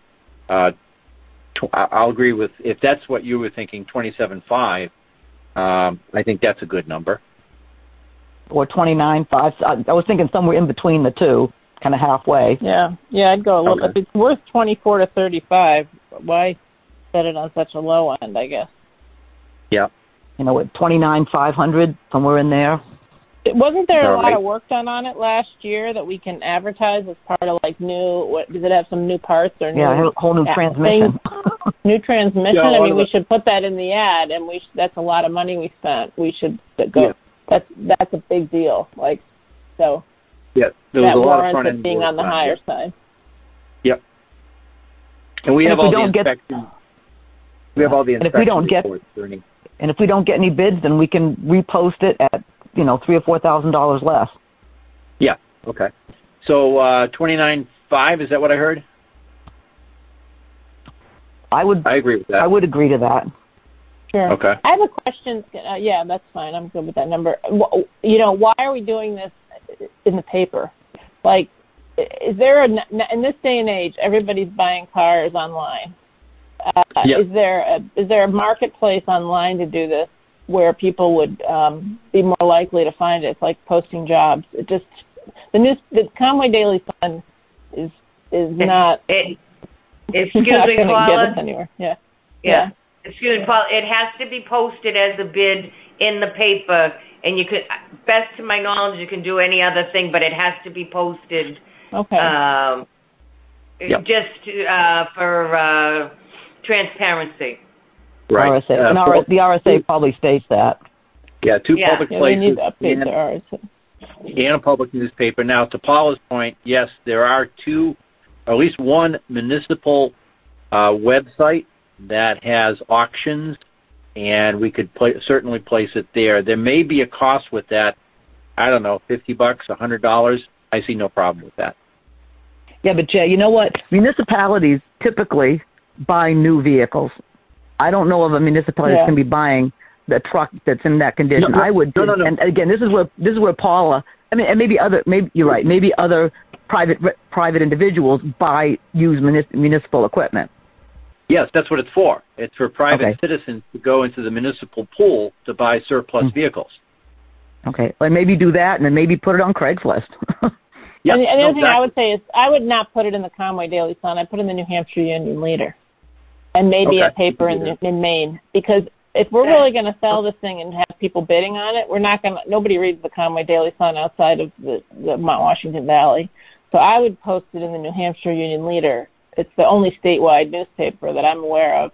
I'll agree with, if that's what you were thinking, $27,500, I think that's a good number. Or $29,500. I was thinking somewhere in between the two, kind of halfway. Yeah, I'd go a little. If it's worth $24,000 to $35,000, why set it on such a low end? I guess. Yeah. You know, at $29,500, somewhere in there. Wasn't there a lot of work done on it last year that we can advertise as part of like new? Does it have some new parts or new? Yeah, a whole new transmission. New transmission. Yeah, I mean, we should put that in the ad, and that's a lot of money we spent. We should go. Yeah. That's a big deal. Like, so. Yeah, there was a lot of front end being on the higher side. Yep. And we have all the inspections. We have all the inspection reports. And if we don't get any bids, then we can repost it at, you know, $3,000 or $4,000 less. Yeah. Okay. So $29,500, is that what I heard? I agree with that. I would agree to that. Sure. Okay. I have a question. Yeah, that's fine. I'm good with that number. You know, why are we doing this in the paper? Like, is there in this day and age, everybody's buying cars online. Is there a marketplace online to do this where people would be more likely to find it? It's like posting jobs. It just the Conway Daily Sun is not. Excuse me, Paula. Get us anywhere. Yeah. Excuse me, Paul. It has to be posted as a bid in the paper, and you could, best to my knowledge, you can do any other thing, but it has to be posted. Okay. Just for transparency. Right. RSA. The RSA probably states that. Yeah, public places. We need to update the RSA. And a public newspaper. Now, to Paula's point, yes, there are at least one municipal website that has auctions, and we could certainly place it there. There may be a cost with that. I don't know, $50, $100. I see no problem with that. Yeah, but Jay, you know what? Municipalities typically buy new vehicles. I don't know of a municipality that's going to be buying the truck that's in that condition. No. And again, this is where Paula. I mean, and maybe you're right. Maybe other private individuals buy used municipal equipment. Yes, that's what it's for. It's for private citizens to go into the municipal pool to buy surplus vehicles. Okay, well, maybe do that, and then maybe put it on Craigslist. Yeah, and the other thing I would say is I would not put it in the Conway Daily Sun. I'd put it in the New Hampshire Union Leader, and maybe a paper in Maine, because if we're really going to sell this thing and have people bidding on it, nobody reads the Conway Daily Sun outside of the Mount Washington Valley. So I would post it in the New Hampshire Union Leader. It's the only statewide newspaper that I'm aware of.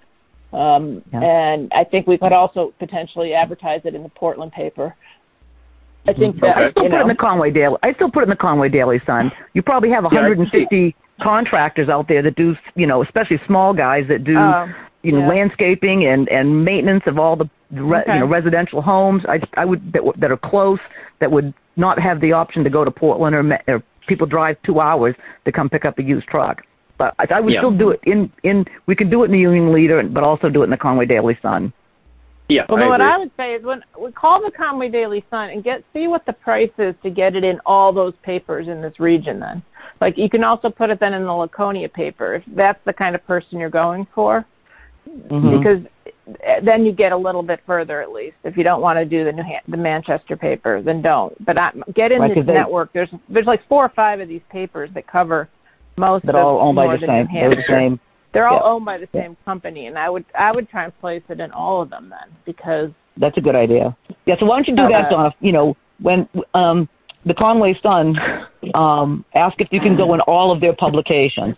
And I think we could also potentially advertise it in the Portland paper. I think that, I still put it in the Conway Daily. I still put it in the Conway Daily Sun. You probably have 150 contractors out there that do, especially small guys that do, landscaping and maintenance of all the residential homes. I would that are close, that would not have the option to go to Portland or people drive 2 hours to come pick up a used truck. But I would still do it in. We could do it in the Union Leader, but also do it in the Conway Daily Sun. Yeah. Well, what I would say is when we call the Conway Daily Sun and see what the price is to get it in all those papers in this region. Then, like you can also put it then in the Laconia paper if that's the kind of person you're going for, because then you get a little bit further at least. If you don't want to do the Manchester paper, then don't. But get in this network. There's like 4 or 5 of these papers that cover most of all owned by the same. They're the same. They're all owned by the same company, and I would try and place it in all of them then, because that's a good idea. Yeah, so why don't you do that, Donna? When the Conway Sun, ask if you can go in all of their publications.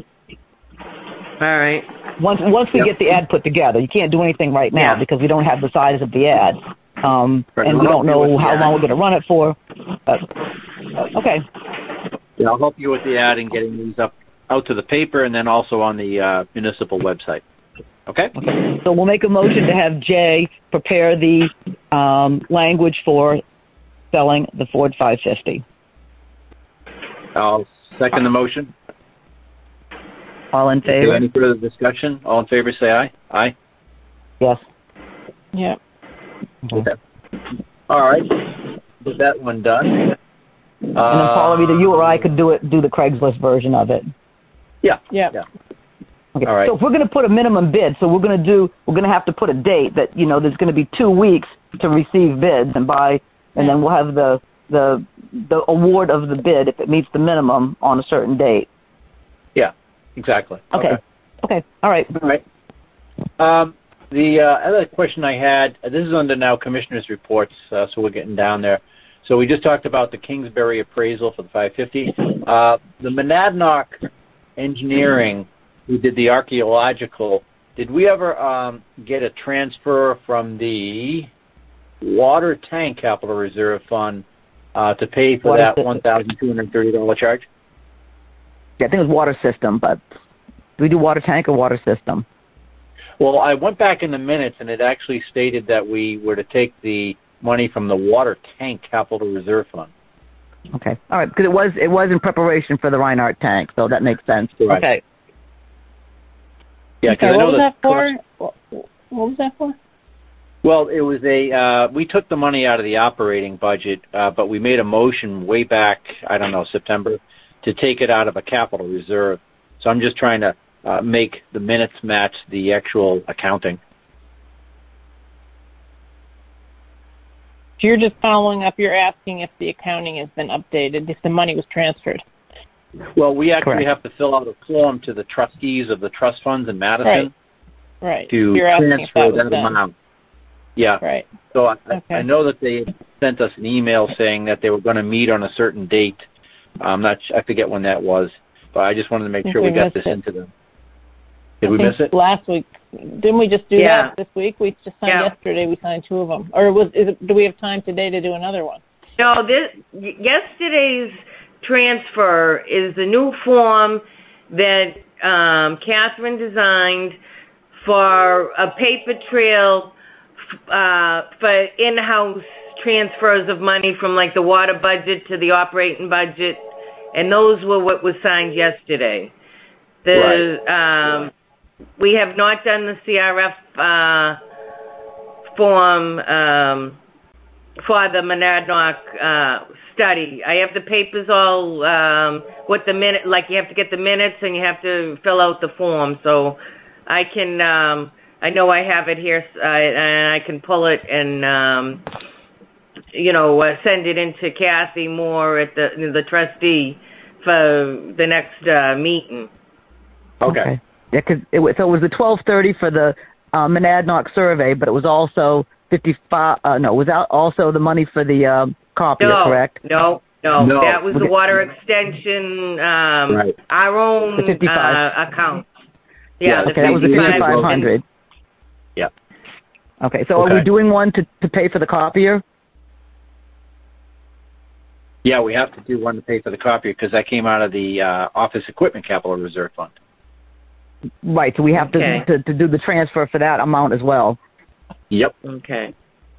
All right. Once we get the ad put together, you can't do anything right now because we don't have the size of the ad, and we don't know how long we're going to run it for. Okay. Yeah, I'll help you with the ad and getting these out to the paper and then also on the municipal website. Okay? So we'll make a motion to have Jay prepare the language for selling the Ford 550. I'll second the motion. All in favor? Any further discussion? All in favor say aye. Aye? Yes. Yeah. Okay. All right. Get that one done. And then Paula, either you or I could do the Craigslist version of it. Yeah. Okay. All right. So if we're going to put a minimum bid, so we're going to have to put a date that there's going to be 2 weeks to receive bids and then we'll have the award of the bid if it meets the minimum on a certain date. Yeah. Exactly. Okay. All right. The other question I had, this is under now Commissioner's reports, so we're getting down there. So we just talked about the Kingsbury appraisal for the 550. The Monadnock Engineering, who did the archaeological, did we ever get a transfer from the water tank capital reserve fund to pay for that $1,230 charge? Yeah, I think it was water system, but do we do water tank or water system? Well, I went back in the minutes, and it actually stated that we were to take the money from the water tank capital reserve fund. Okay, all right, because it was in preparation for the Reinhardt tank, so that makes sense. Right. Okay. Yeah, because I know what was that for? Well, it was we took the money out of the operating budget, but we made a motion way back, I don't know, September, to take it out of a capital reserve. So I'm just trying to make the minutes match the actual accounting. So you're just following up. You're asking if the accounting has been updated, if the money was transferred. Well, we actually have to fill out a form to the trustees of the trust funds in Madison right. to you're transfer that amount. Yeah. Right. So I know that they sent us an email saying that they were going to meet on a certain date. I forget when that was, but I just wanted to make sure we got this into them. Did we miss it? Last week. Didn't we just do that this week? We just signed yesterday. We signed 2 of them. Or do we have time today to do another one? No, yesterday's transfer is the new form that Catherine designed for a paper trail for in-house transfers of money from like the water budget to the operating budget and those were what was signed yesterday. Right. We have not done the CRF form for the Monadnock study. I have the papers all with the minute, like you have to get the minutes and you have to fill out the form. So I can, I know I have it here, and I can pull it and send it into Kathy Moore at the trustee for the next meeting. Okay. Yeah, so it was the $12.30 for the Monadnock survey, but it was also also the money for the copier, correct? No. That was the water extension, right. our own account. Yeah. Okay, that was the $5,500. Yeah. Okay, so are we doing one to pay for the copier? Yeah, we have to do one to pay for the copier because that came out of the Office Equipment Capital Reserve Fund. Right, so we have to do the transfer for that amount as well. Yep. Okay.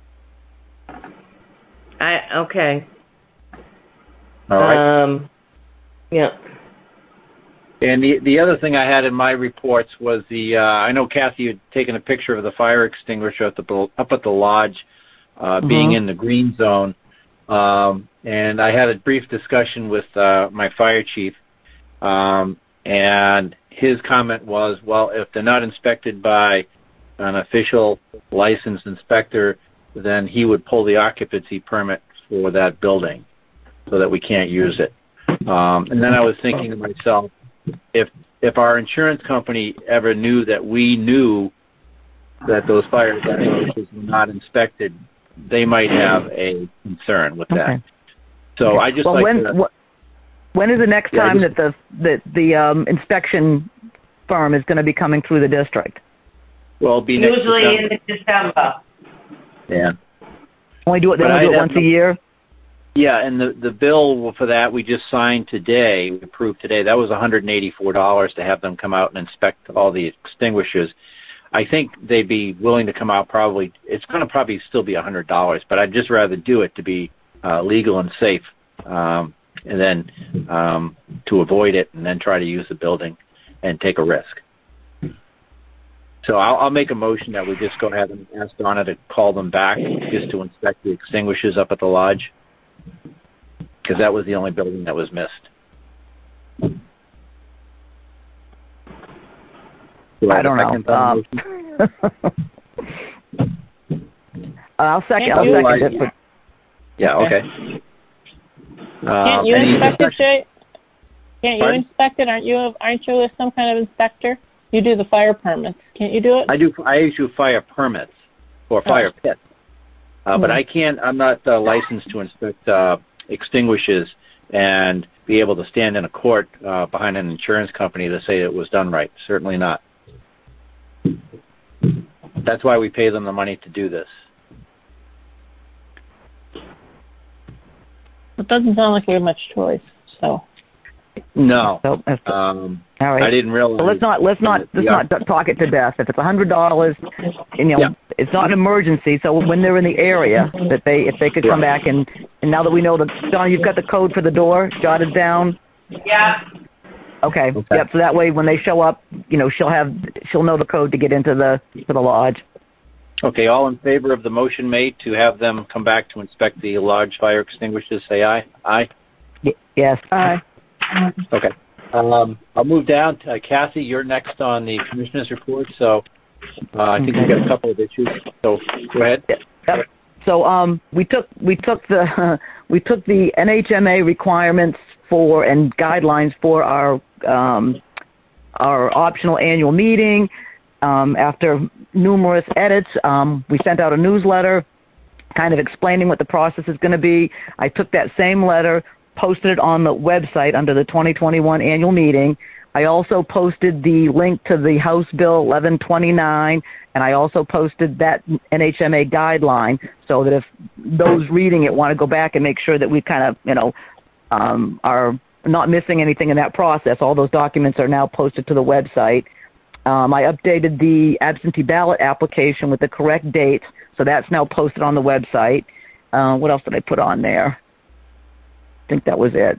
Okay. All right. Yeah. And the other thing I had in my reports was I know Kathy had taken a picture of the fire extinguisher up at the lodge, being in the green zone. And I had a brief discussion with my fire chief, and his comment was, well, if they're not inspected by an official licensed inspector, then he would pull the occupancy permit for that building so that we can't use it. And then I was thinking to myself, if our insurance company ever knew that we knew that those fire extinguishers were not inspected, they might have a concern with that. So I just when is the next time that the inspection firm is going to be coming through the district? Well, it'll be next usually December. in December. Yeah. Only do it once a year? Yeah, and the bill for that we just signed today, we approved today. That was $184 to have them come out and inspect all the extinguishers. I think they'd be willing to come out it's going to probably still be $100, but I'd just rather do it to be legal and safe, and then to avoid it and then try to use the building and take a risk. So I'll make a motion that we just go ahead and ask Donna to call them back just to inspect the extinguishers up at the lodge, because that was the only building that was missed. I don't know. I'll second it. But... Yeah, okay. Can't you inspect it, Jay? Can't you inspect it? Aren't you some kind of inspector? You do the fire permits. Can't you do it? I issue fire permits for fire pits. But I can't, I'm not licensed to inspect extinguishers and be able to stand in a court behind an insurance company to say it was done right. Certainly not. That's why we pay them the money to do this. It doesn't sound like you have much choice, so. No. All right. I didn't realize. So let's not talk it to death. If it's $100, it's not an emergency. So when they're in the area, if they could come back and now that we know that, Donna, you've got the code for the door jotted down. Yeah. Okay. Yep. So that way, when they show up, she'll know the code to get into the lodge. Okay. All in favor of the motion made to have them come back to inspect the lodge fire extinguishers, say aye. Aye. Yes. Aye. Okay. I'll move down to Kathy. You're next on the commissioner's report, so I think we've got a couple of issues. So go ahead. Yep. So we took the NHMA requirements for and guidelines for our optional annual meeting. After numerous edits, we sent out a newsletter kind of explaining what the process is going to be. I took that same letter, posted it on the website under the 2021 annual meeting. I also posted the link to the House Bill 1129, and I also posted that NHMA guideline so that if those reading it want to go back and make sure that we kind of, are not missing anything in that process, all those documents are now posted to the website. I updated the absentee ballot application with the correct dates, so that's now posted on the website. What else did I put on there? I think that was it.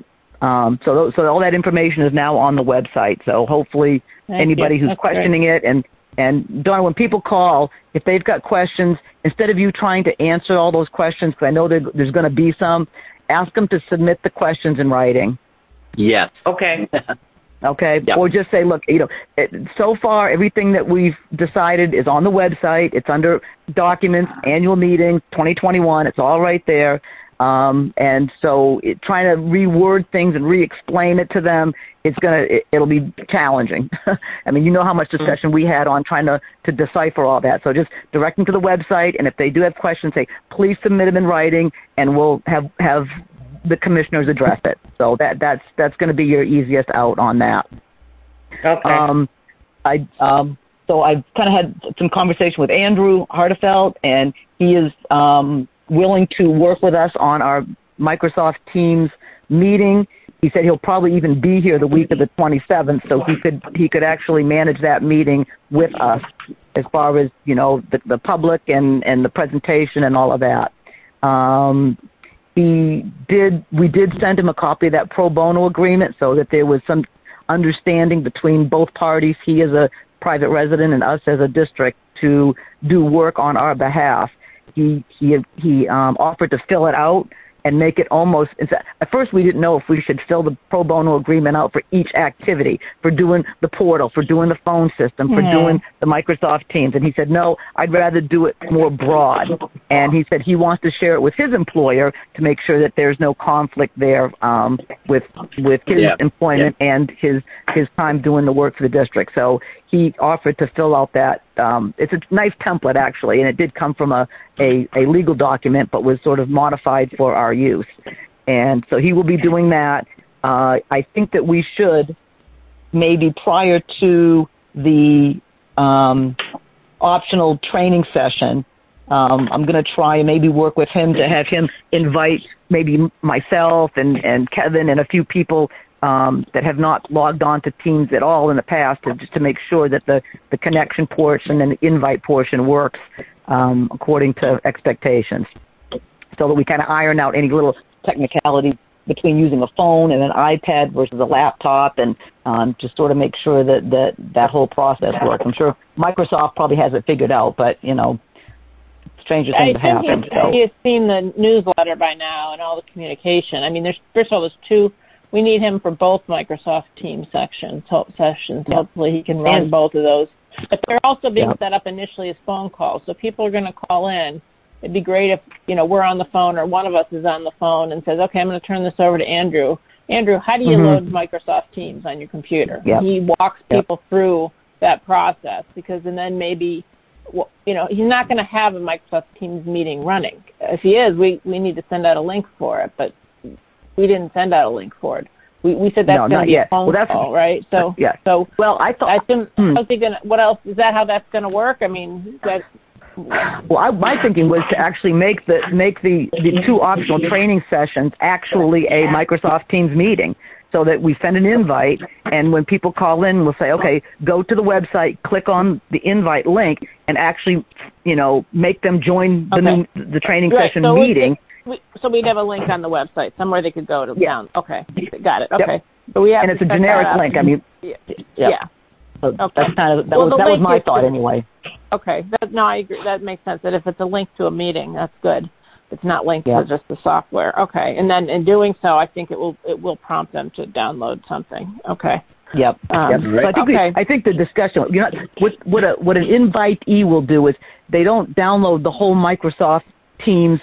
So all that information is now on the website. So hopefully anybody who's questioning it, and Donna, when people call, if they've got questions, instead of you trying to answer all those questions, because I know there's going to be some, ask them to submit the questions in writing. Yes. Okay. Okay. Yep. Or just say, look, so far everything that we've decided is on the website. It's under documents, annual meeting, 2021. It's all right there. And so trying to reword things and re-explain it to them, it'll be challenging. I mean, you know how much discussion we had on trying to decipher all that. So just direct them to the website, and if they do have questions, say, please submit them in writing, and we'll have the commissioners address it. So that's going to be your easiest out on that. Okay. So I've kind of had some conversation with Andrew Hartefeld, and he is willing to work with us on our Microsoft Teams meeting. He said he'll probably even be here the week of the 27th, so he could actually manage that meeting with us as far as, the public and the presentation and all of that. We did send him a copy of that pro bono agreement so that there was some understanding between both parties, he as a private resident and us as a district, to do work on our behalf. He offered to fill it out and make it almost, at first we didn't know if we should fill the pro bono agreement out for each activity, for doing the portal, for doing the phone system, for doing the Microsoft Teams. And he said, no, I'd rather do it more broad. And he said he wants to share it with his employer to make sure that there's no conflict there with his employment and his time doing the work for the district. So he offered to fill out that. It's a nice template, actually, and it did come from a legal document, but was sort of modified for our use. And so he will be doing that. I think that we should, maybe prior to the optional training session, I'm going to try and maybe work with him to have him invite maybe myself and Kevin and a few people that have not logged on to Teams at all in the past, just to make sure that the connection portion and the invite portion works according to expectations, so that we kind of iron out any little technicality between using a phone and an iPad versus a laptop, and just sort of make sure that whole process works. I'm sure Microsoft probably has it figured out, but, stranger things have happened. He has seen the newsletter by now and all the communication. I mean, first of all, there's two. We need him for both Microsoft Teams sessions. Hopefully he can run both of those. But they're also being set up initially as phone calls. So people are going to call in. It'd be great if, we're on the phone or one of us is on the phone and says, okay, I'm going to turn this over to Andrew. Andrew, how do you load Microsoft Teams on your computer? He walks people through that process, and then maybe, he's not going to have a Microsoft Teams meeting running. If he is, we need to send out a link for it, but we didn't send out a link for it. We said that's going to be a phone call, right? So, well, I thought. What else? Is that how that's going to work? I mean, my thinking was to actually make the two optional training sessions actually a Microsoft Teams meeting, so that we send an invite, and when people call in, we'll say, okay, go to the website, click on the invite link, and actually, make them join the training session meeting. So we'd have a link on the website, somewhere they could go to down. Okay, got it. Okay, so we have, and it's a generic link. I mean, So that's that was my thought anyway. Okay, I agree. That makes sense. That if it's a link to a meeting, that's good. It's not linked to just the software. Okay, and then in doing so, I think it will prompt them to download something. Okay. Yep. So I think the discussion, what an invitee will do is they don't download the whole Microsoft Teams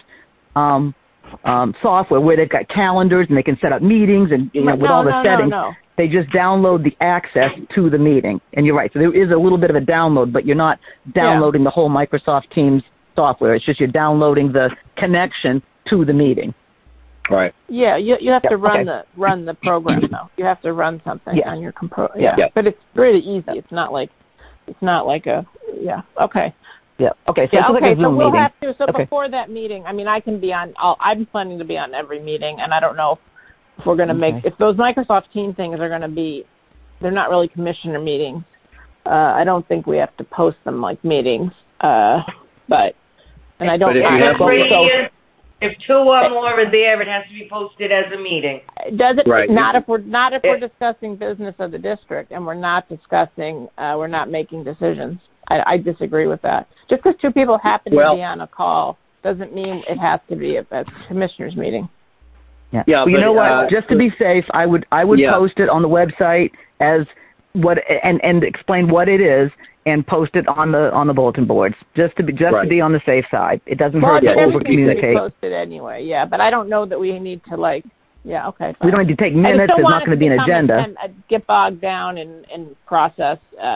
software where they've got calendars and they can set up meetings and with all the settings. No. They just download the access to the meeting. And you're right. So there is a little bit of a download, but you're not downloading the whole Microsoft Teams software. It's just you're downloading the connection to the meeting. Right. Yeah, you have to run the program though. You have to run something on your computer. But it's really easy. It's not like a okay. Yeah. Okay. So so we'll have to. So before that meeting, I mean, I can be on. I'm planning to be on every meeting, and I don't know if we're going to make if those Microsoft Teams things are going to be. They're not really commissioner meetings. I don't think we have to post them like meetings. But I don't. If 2 or more are there, it has to be posted as a meeting. Does it? Right. Not if we're discussing business of the district and we're not making decisions. I disagree with that. Just because 2 people happen to be on a call doesn't mean it has to be a commissioners meeting. Yeah. Well, you know what? Just to be safe, I would post it on the website as what and explain what it is and post it on the bulletin boards just to be on the safe side. It doesn't hurt to over communicate. Post it anyway, yeah. But I don't know that we need to okay. Fine. We don't need to take minutes. There's not going to be an agenda. And get bogged down in process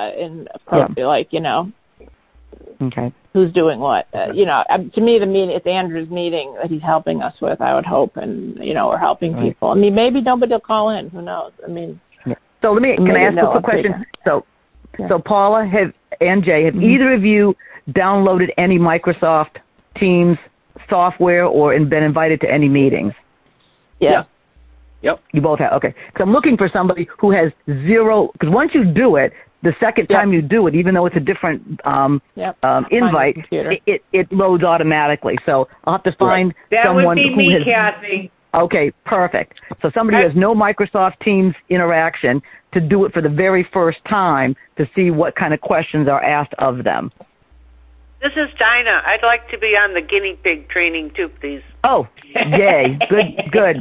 Okay. Who's doing what? To me, the meeting, it's Andrew's meeting that he's helping us with, I would hope, and we're helping people. I mean, maybe nobody will call in. Who knows? I mean. So can I ask a quick question? So Paula and Jay, have either of you downloaded any Microsoft Teams software or been invited to any meetings? Yeah. Yep. You both have. Okay. Because I'm looking for somebody who has zero. Because once you do it, the second time you do it, even though it's a different invite, it loads automatically. So I'll have to find someone who me, Kathy. Okay, perfect. So somebody who has no Microsoft Teams interaction to do it for the very first time to see what kind of questions are asked of them. This is Dinah. I'd like to be on the guinea pig training too, please. Oh, yay! Good.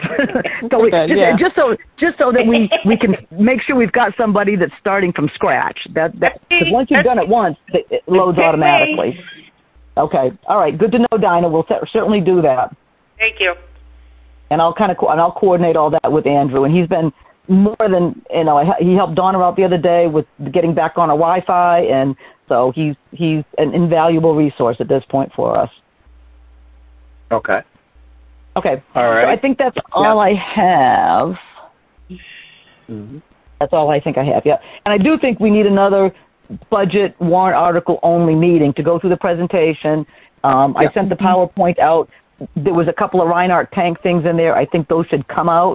Just so that we can make sure we've got somebody that's starting from scratch. Because once you've done it once, it loads automatically. Okay. All right. Good to know, Dinah. We'll certainly do that. Thank you. And I'll I'll coordinate all that with Andrew. And he's been more than he helped Donna out the other day with getting back on a Wi-Fi, and so he's an invaluable resource at this point for us. Okay. Okay. All right. So I think that's all I have. Mm-hmm. That's all I think I have. Yeah. And I do think we need another budget warrant article only meeting to go through the presentation. I sent the PowerPoint out. There was a couple of Reinhardt tank things in there. I think those should come out.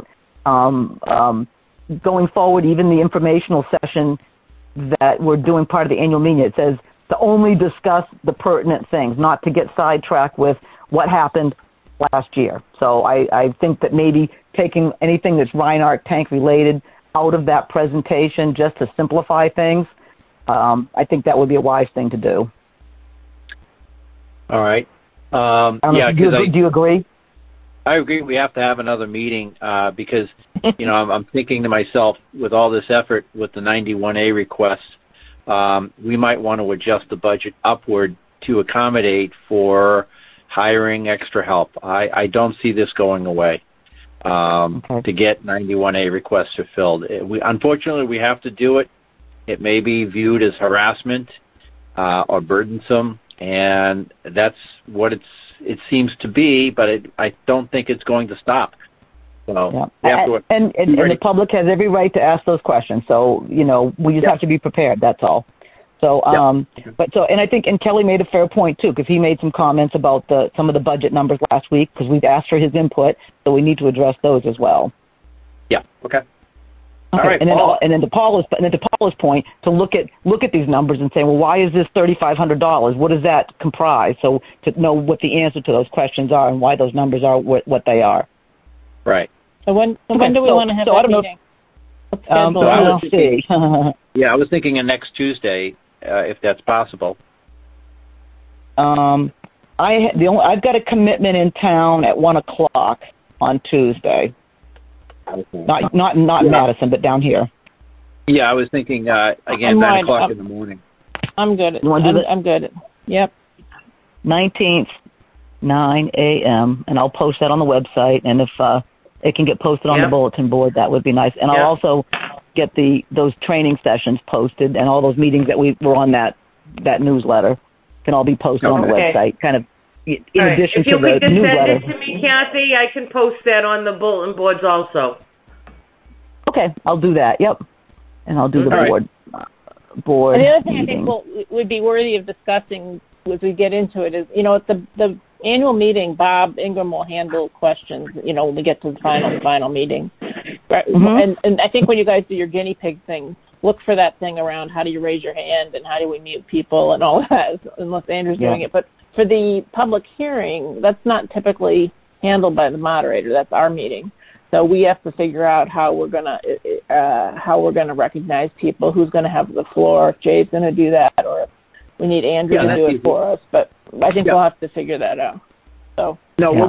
Going forward, even the informational session that we're doing part of the annual meeting, it says to only discuss the pertinent things, not to get sidetracked with what happened last year. So I think that maybe taking anything that's Reinhardt tank related out of that presentation just to simplify things, I think that would be a wise thing to do. All right. Do you agree? I agree. We have to have another meeting because, I'm thinking to myself, with all this effort with the 91A requests, we might want to adjust the budget upward to accommodate for hiring extra help. I don't see this going away to get 91A requests fulfilled. Unfortunately, we have to do it. It may be viewed as harassment or burdensome, and that's what it seems to be, but I don't think it's going to stop. So and the public has every right to ask those questions. So, we just have to be prepared. That's all. So, and I think, and Kelly made a fair point too, because he made some comments about some of the budget numbers last week, because we've asked for his input, so we need to address those as well. Yeah. Okay. All right. And then to Paula's point, to look at these numbers and say, well, why is this $3,500? What does that comprise? So to know what the answer to those questions are and why those numbers are what they are. Right. So when do we want to have that meeting? I was thinking of next Tuesday, if that's possible. I've got a commitment in town at 1:00 on Tuesday. Okay. Not in Madison, but down here. Yeah, I was thinking again 9 o'clock in the morning. I'm good. I'm good. Yep. 19th, 9 a.m. and I'll post that on the website. And if it can get posted on the bulletin board, that would be nice. And I'll also get those training sessions posted, and all those meetings that we were on that newsletter can all be posted on the website. Kind of in addition to the newsletter. If you could just send it to me, Kathy, I can post that on the bulletin boards also. Okay, I'll do that. Yep, and I'll do the board. And the other thing I think would be worthy of discussing as we get into it is, at the annual meeting, Bob Ingram will handle questions, when we get to the final meeting. Right? Mm-hmm. And I think when you guys do your guinea pig thing, look for that thing around how do you raise your hand and how do we mute people and all that, unless Andrew's doing it. But for the public hearing, that's not typically handled by the moderator. That's our meeting. So we have to figure out how we're gonna recognize people, who's gonna have the floor, if Jay's gonna do that, or if we need Andrew to do it for us. But I think we'll have to figure that out. So we'll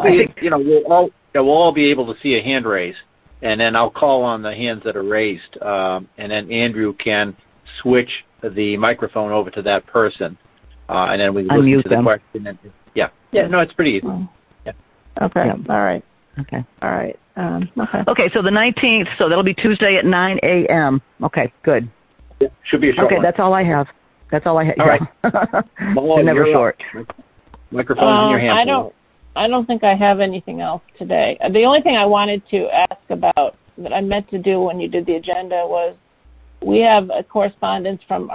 all be able to see a hand raise, and then I'll call on the hands that are raised, and then Andrew can switch the microphone over to that person, and then we listen to the question. And, no, it's pretty easy. Yeah. Okay. Yeah. All right. Okay. All right. Okay, so the 19th, so that'll be Tuesday at 9 a.m. Okay, good. Yeah, should be a short one. That's all I have. All right. Well, never short. Microphone's in your hand. I don't think I have anything else today. The only thing I wanted to ask about that I meant to do when you did the agenda was we have a correspondence from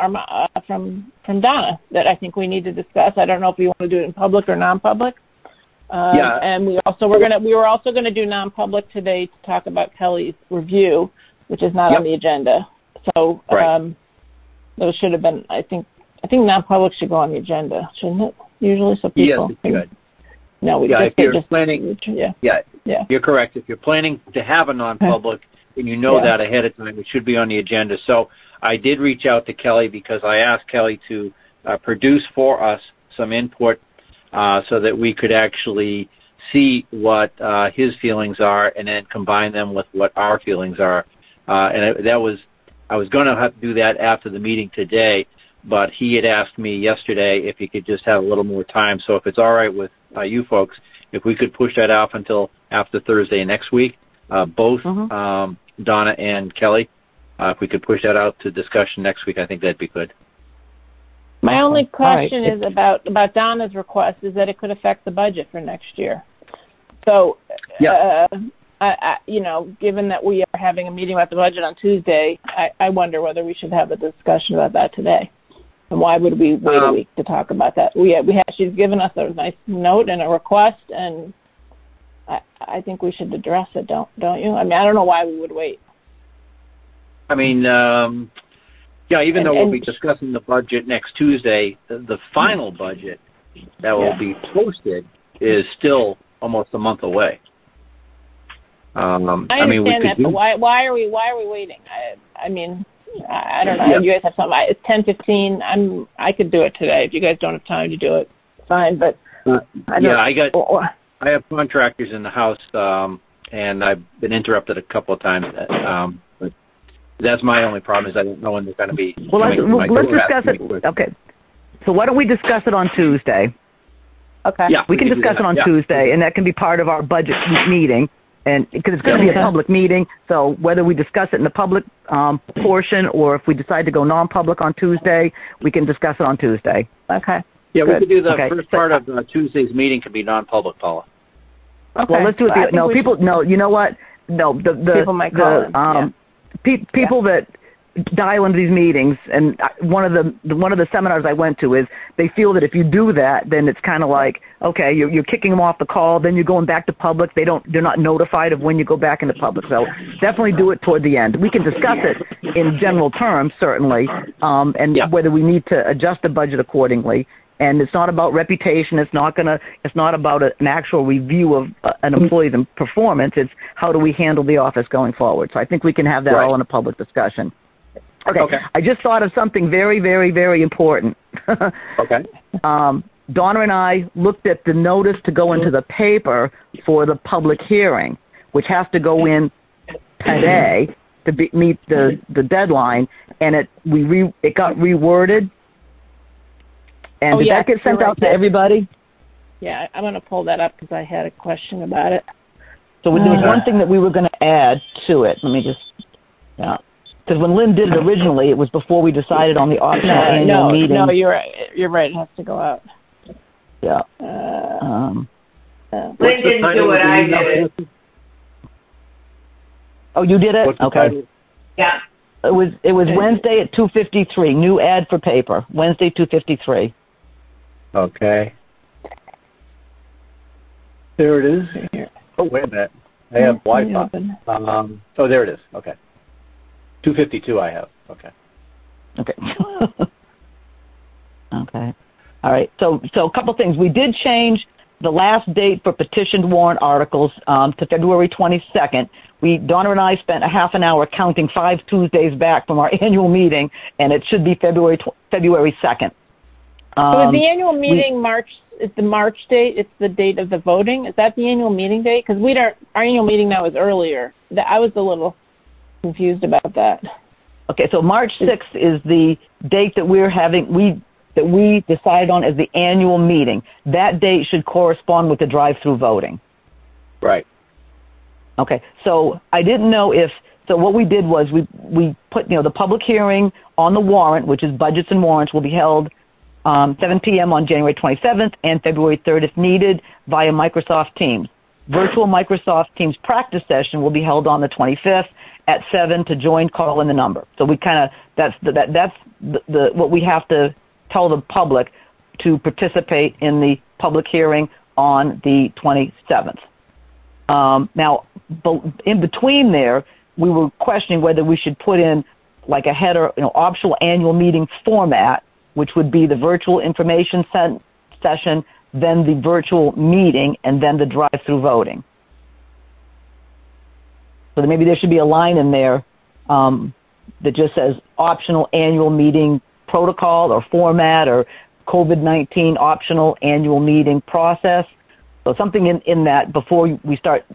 Donna that I think we need to discuss. I don't know if you want to do it in public or non-public. And we were also gonna do non-public today to talk about Kelly's review, which is not on the agenda. So those should have been. I think non-public should go on the agenda, shouldn't it? Usually, so people. Yes, it should. No, we if you're planning. You're correct. If you're planning to have a non-public, and you know that ahead of time, it should be on the agenda. So I did reach out to Kelly because I asked Kelly to produce for us some input so that we could actually see what his feelings are and then combine them with what our feelings are. I was going to have to do that after the meeting today, but he had asked me yesterday if he could just have a little more time. So if it's all right with you folks, if we could push that off until after Thursday next week, both Donna and Kelly, if we could push that out to discussion next week, I think that'd be good. My only question is about Donna's request is that it could affect the budget for next year. So, given that we are having a meeting about the budget on Tuesday, I wonder whether we should have a discussion about that today. And why would we wait a week to talk about that? She's given us a nice note and a request, and I think we should address it, don't you? I mean, I don't know why we would wait. I mean, even though we'll be discussing the budget next Tuesday, the final budget that will be posted is still almost a month away. I understand that, but why are we waiting? I mean, I don't know. You guys have something. It's 10:15. I could do it today. If you guys don't have time to do it, fine. But I have contractors in the house, and I've been interrupted a couple of times. But that's my only problem is I don't know when they're going to be. Well, let's discuss it. Okay. So why don't we discuss it on Tuesday? Okay. Yeah, we can discuss it on Tuesday, and that can be part of our budget meeting. And because it's going to be a public meeting, so whether we discuss it in the public portion or if we decide to go non-public on Tuesday, we can discuss it on Tuesday. Okay. Yeah, we could do the first part of Tuesdays meeting could be non-public, Paula. Okay. Well, let's do it. You know what? No, people might call people that dial into these meetings, and one of the seminars I went to is they feel that if you do that, then it's kind of like, okay, you're kicking them off the call, then you're going back to public. They're not notified of when you go back into public. So definitely do it toward the end. We can discuss it in general terms, certainly, and whether we need to adjust the budget accordingly. And it's not about reputation. It's not about an actual review of an employee's performance. It's how do we handle the office going forward. So I think we can have that all in a public discussion. Okay. I just thought of something very, very, very important. Okay. Donna and I looked at the notice to go into the paper for the public hearing, which has to go in today to meet the deadline, and it got reworded. And did that get sent out to everybody? Yeah, I'm going to pull that up because I had a question about it. So there was one thing that we were going to add to it. Let me just, because when Lynn did it originally, it was before we decided on the optional annual meeting. No, you're right. You're right. It has to go out. Yeah. Lynn didn't do it. I did it. Oh, you did it? Okay. Yeah. It was Wednesday at 2:53. New ad for paper. Wednesday 2:53. Okay. There it is. Oh, wait a minute. I have Wi-Fi. Oh, there it is. Okay. 2:52 I have. Okay. Okay. Okay. All right. So a couple things. We did change the last date for petitioned warrant articles to February 22nd. Donna and I spent a half an hour counting 5 Tuesdays back from our annual meeting, and it should be February 2nd. So is the annual meeting March? Is the March date? It's the date of the voting. Is that the annual meeting date? Because our annual meeting now is earlier. I was a little confused about that. Okay, so March 6th is the date that we decided on as the annual meeting. That date should correspond with the drive-through voting. Right. Okay, so I didn't know so what we did was we put, the public hearing on the warrant, which is budgets and warrants, will be held 7 p.m. on January 27th and February 3rd if needed via Microsoft Teams. Virtual Microsoft Teams practice session will be held on the 25th at 7 to join, call in the number. So we that's what we have to tell the public to participate in the public hearing on the 27th. Now, in between there, we were questioning whether we should put in like a header, optional annual meeting format, which would be the virtual information session, then the virtual meeting, and then the drive-through voting. So maybe there should be a line in there that just says optional annual meeting protocol or format or COVID-19 optional annual meeting process. So something in that before we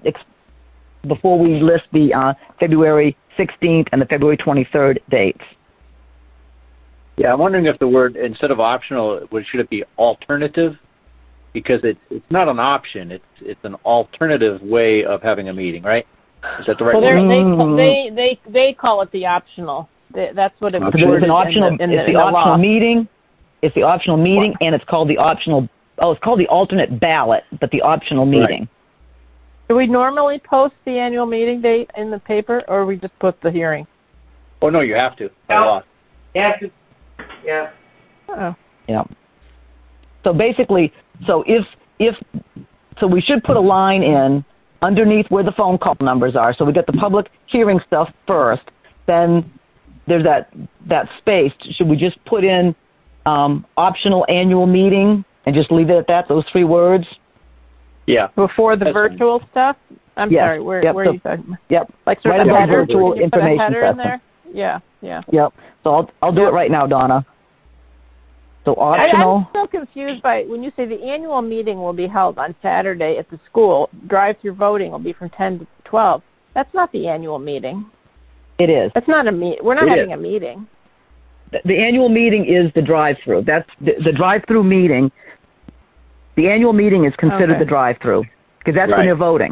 list the February 16th and the February 23rd dates. Yeah, I'm wondering if the word, instead of optional, should it be alternative? Because it's not an option. It's an alternative way of having a meeting, right? Is that the right word? They call it the optional. That's what it's an optional. It's the optional meeting. It's the optional meeting, and it's called the optional. Oh, it's called the alternate ballot, but the optional meeting. Right. Do we normally post the annual meeting date in the paper, or we just put the hearing? Oh no, you have to. No. You have to. Yeah. Oh. Yeah. So basically, so we should put a line in underneath where the phone call numbers are. So we got the public hearing stuff first. Then there's that space. Should we just put in optional annual meeting and just leave it at that? Those 3 words. Yeah. Before the virtual stuff. I'm sorry. Where are you talking? Yep. Like sort of right virtual information header in there? Yeah. Yep. So I'll do it right now, Donna. So optional. I'm still confused by when you say the annual meeting will be held on Saturday at the school. Drive-through voting will be from 10 to 12. That's not the annual meeting. It is. That's not a meet. We're not having a meeting. The annual meeting is the drive-through. That's the drive-through meeting. The annual meeting is considered the drive-through because that's when they're voting.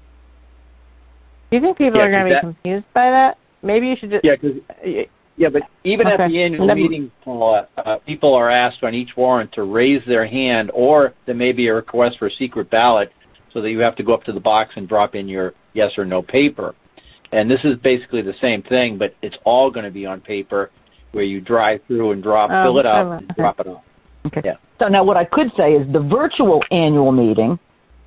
Do you think people are going to be confused by that? Maybe you should just. Yeah, but even at the annual meeting, people are asked on each warrant to raise their hand, or there may be a request for a secret ballot, so that you have to go up to the box and drop in your yes or no paper. And this is basically the same thing, but it's all going to be on paper, where you drive through and fill it up, and drop it off. Okay. Yeah. So now what I could say is the virtual annual meeting.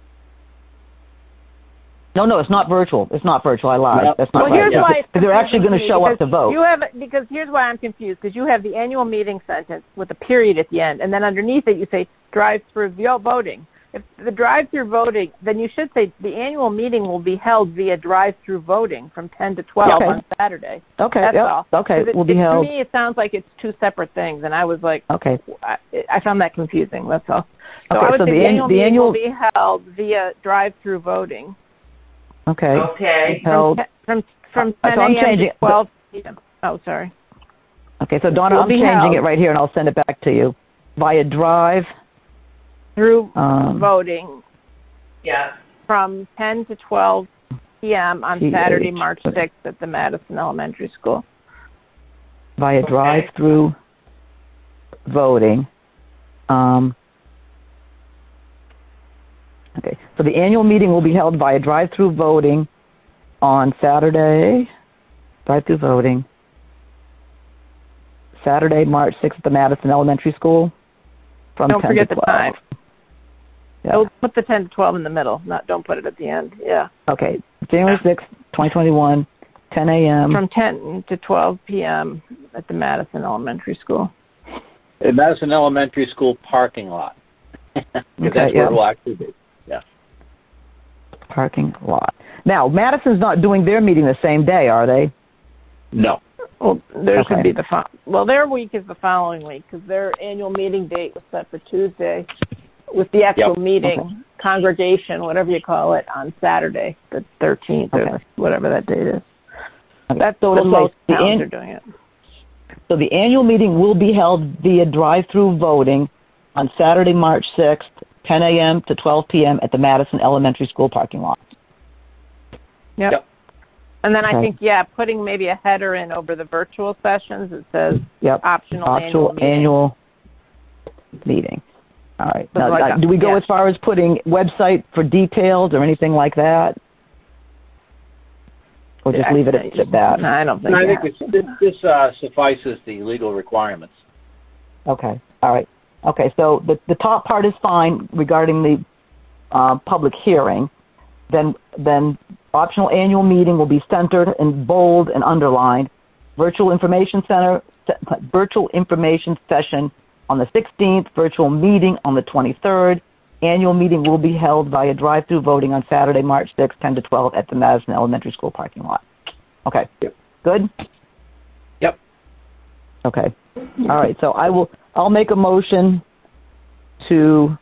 No, it's not virtual. It's not virtual. I lied. No. That's not right. Here's why because they're actually going to show up to vote. Because here's why I'm confused. Because you have the annual meeting sentence with a period at the end, and then underneath it you say drive-through voting. If the drive-through voting, then you should say the annual meeting will be held via drive-through voting from 10 to 12 on Saturday. Okay. That's all. Okay. Will be held. To me, it sounds like it's 2 separate things, and I was like, okay. I found that confusing. That's all. So okay. I would So say the annual will be held via drive-through voting. Okay. From 10 a.m. to 12 p.m. Oh, sorry. Okay, so Donna, I'm changing it right here, and I'll send it back to you via drive through voting. Yeah. From 10 to 12 p.m. on Saturday, March 6th at the Madison Elementary School. Via drive-through voting. Okay, so the annual meeting will be held via drive-through voting on Saturday. Drive-through voting. Saturday, March 6th at the Madison Elementary School from 10 to 12. Don't forget the time. Yeah. I'll put the 10 to 12 in the middle. Don't put it at the end. Yeah. Okay, January 6th, 2021, 10 a.m. From 10 to 12 p.m. at the Madison Elementary School. The Madison Elementary School parking lot. That's where it will actually be. Yeah. Parking lot. Now, Madison's not doing their meeting the same day, are they? No. Well, theirs would be their week is the following week because their annual meeting date was set for Tuesday, with the actual meeting, congregation, whatever you call it, on Saturday, the 13th, or whatever that date is. That's the most towns are doing it. So the annual meeting will be held via drive-through voting on Saturday, March 6th, 10 a.m. to 12 p.m. at the Madison Elementary School parking lot. Yep. And then I think, putting maybe a header in over the virtual sessions, it says optional annual meeting. All right. Now, do we go as far as putting website for details or anything like that? Or just leave it at that? No, I don't think I think this suffices the legal requirements. Okay. All right. Okay, so the top part is fine regarding the public hearing. Then optional annual meeting will be centered in bold and underlined. Virtual information session on the 16th. Virtual meeting on the 23rd. Annual meeting will be held via drive-through voting on Saturday, March 6th, 10 to 12 at the Madison Elementary School parking lot. Okay. Yep. Good? Yep. Okay. All right. So I'll make a motion to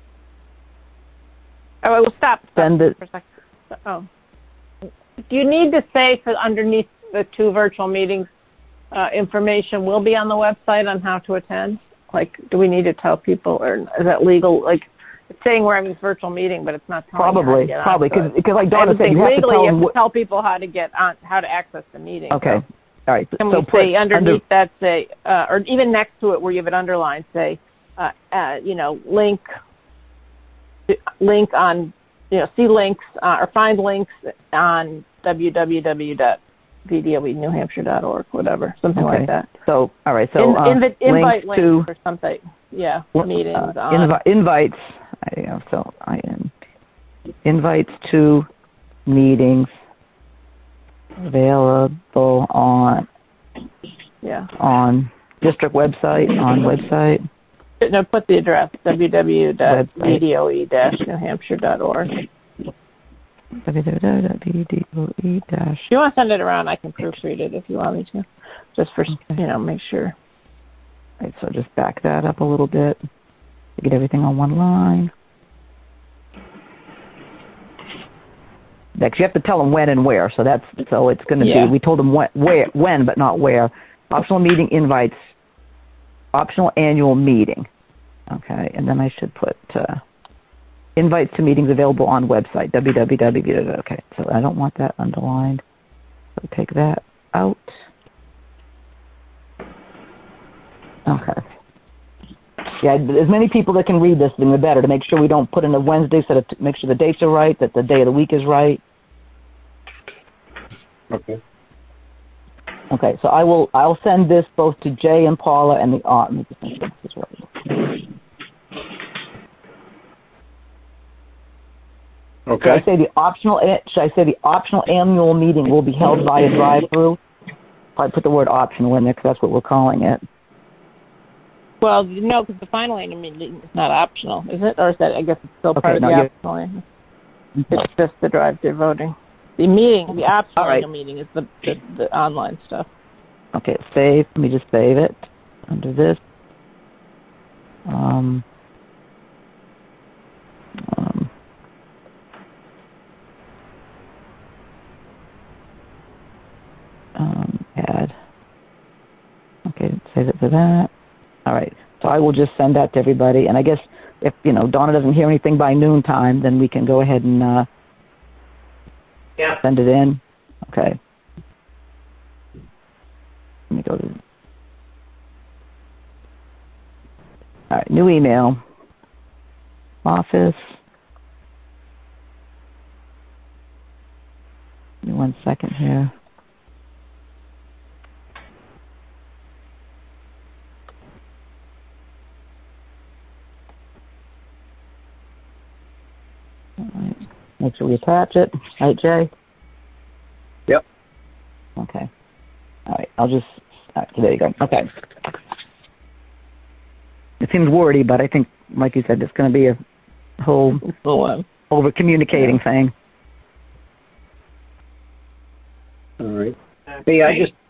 I will stop send it. For a second. Oh. Do you need to say for underneath the 2 virtual meetings information will be on the website on how to attend? Like, do we need to tell people, or is that legal? Like, it's saying we're having this virtual meeting, but it's not telling probably because like Donna said, you have to tell people how to get on, how to access the meeting. Okay, all right. Can we say underneath that, say, or even next to it where you have it underlined, say, link on, see links or find links on www.vdoenewhampshire.org, whatever, something like that. So, all right. So invite links to or something. Yeah, meetings. Invites. Invites to meetings available on district website, on website. No, put the address, www.vdoe-newhampshire.org. www.vdoe- If you want to send it around, I can proofread it if you want me to, just for, make sure. Right, so just back that up a little bit to get everything on one line. Next, you have to tell them when and where. So it's going to be. We told them when, but not where. Optional meeting invites. Optional annual meeting. Okay, and then I should put invites to meetings available on website www. Okay, so I don't want that underlined. So take that out. Okay. Yeah, as many people that can read this, then the better, to make sure we don't put in a Wednesday, so to make sure the dates are right, that the day of the week is right. Okay. Okay, so I'll send this both to Jay and Paula and the Okay. Should I say the optional annual meeting will be held via drive-through? Probably put the word optional in there because that's what we're calling it. Well, no, because the final annual meeting is not optional, is it? Or is that, I guess it's still part of the optional annual? It's just the drive-through voting. The optional annual meeting is the online stuff. Okay, save. Let me just save it under this. Add. Okay, save it to that. All right. So I will just send that to everybody. And I guess if, Donna doesn't hear anything by noontime, then we can go ahead and send it in. Okay. Let me go to... All right, new email. Office. Give me 1 second here. Make sure we attach it. Right, Jay? Yep. Okay. All right. There you go. Okay. It seems wordy, but I think, like you said, it's going to be a whole over communicating thing. All right. Hey, I just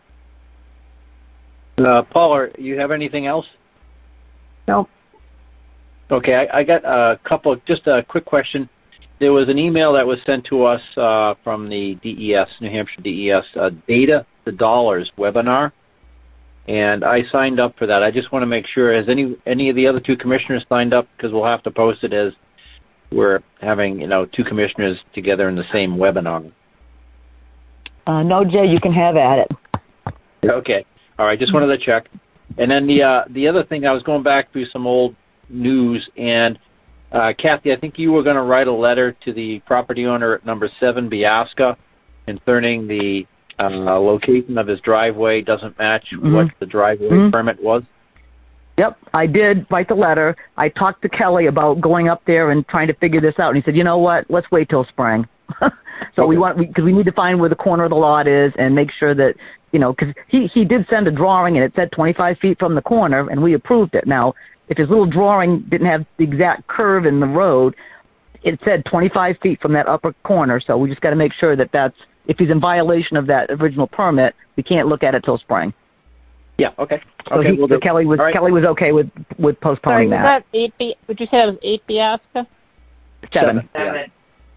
Paula, you have anything else? No. Okay, I got a couple. Just a quick question. There was an email that was sent to us from the DES, New Hampshire DES, Data to Dollars webinar, and I signed up for that. I just want to make sure, has any of the other two commissioners signed up? Because we'll have to post it as we're having, two commissioners together in the same webinar. No, Jay, you can have at it. Okay. All right, just wanted to check. And then the other thing, I was going back through some old news, and Kathy, I think you were going to write a letter to the property owner at number 7 Biasca concerning the location of his driveway doesn't match what the driveway permit was. Yep, I did write the letter. I talked to Kelly about going up there and trying to figure this out, and he said, you know what, let's wait till spring. So because we need to find where the corner of the lot is and make sure that, because he did send a drawing and it said 25 feet from the corner, and we approved it. Now, if his little drawing didn't have the exact curve in the road, it said 25 feet from that upper corner. So we just got to make sure that if he's in violation of that original permit, we can't look at it till spring. Yeah. Okay. So Kelly was okay with postponing that. Was that 8? Would you say that was 8 Biasca? 7. Yeah.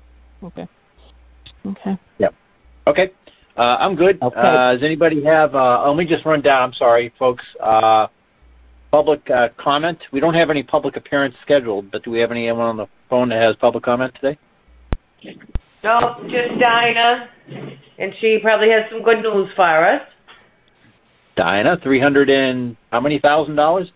Okay. Yep. Okay. I'm good. Okay. Does anybody have? Let me just run down. I'm sorry, folks. Public comment. We don't have any public appearance scheduled, but do we have anyone on the phone that has public comment today? No, just Dinah, and she probably has some good news for us. Dinah, $300 and how many $1,000?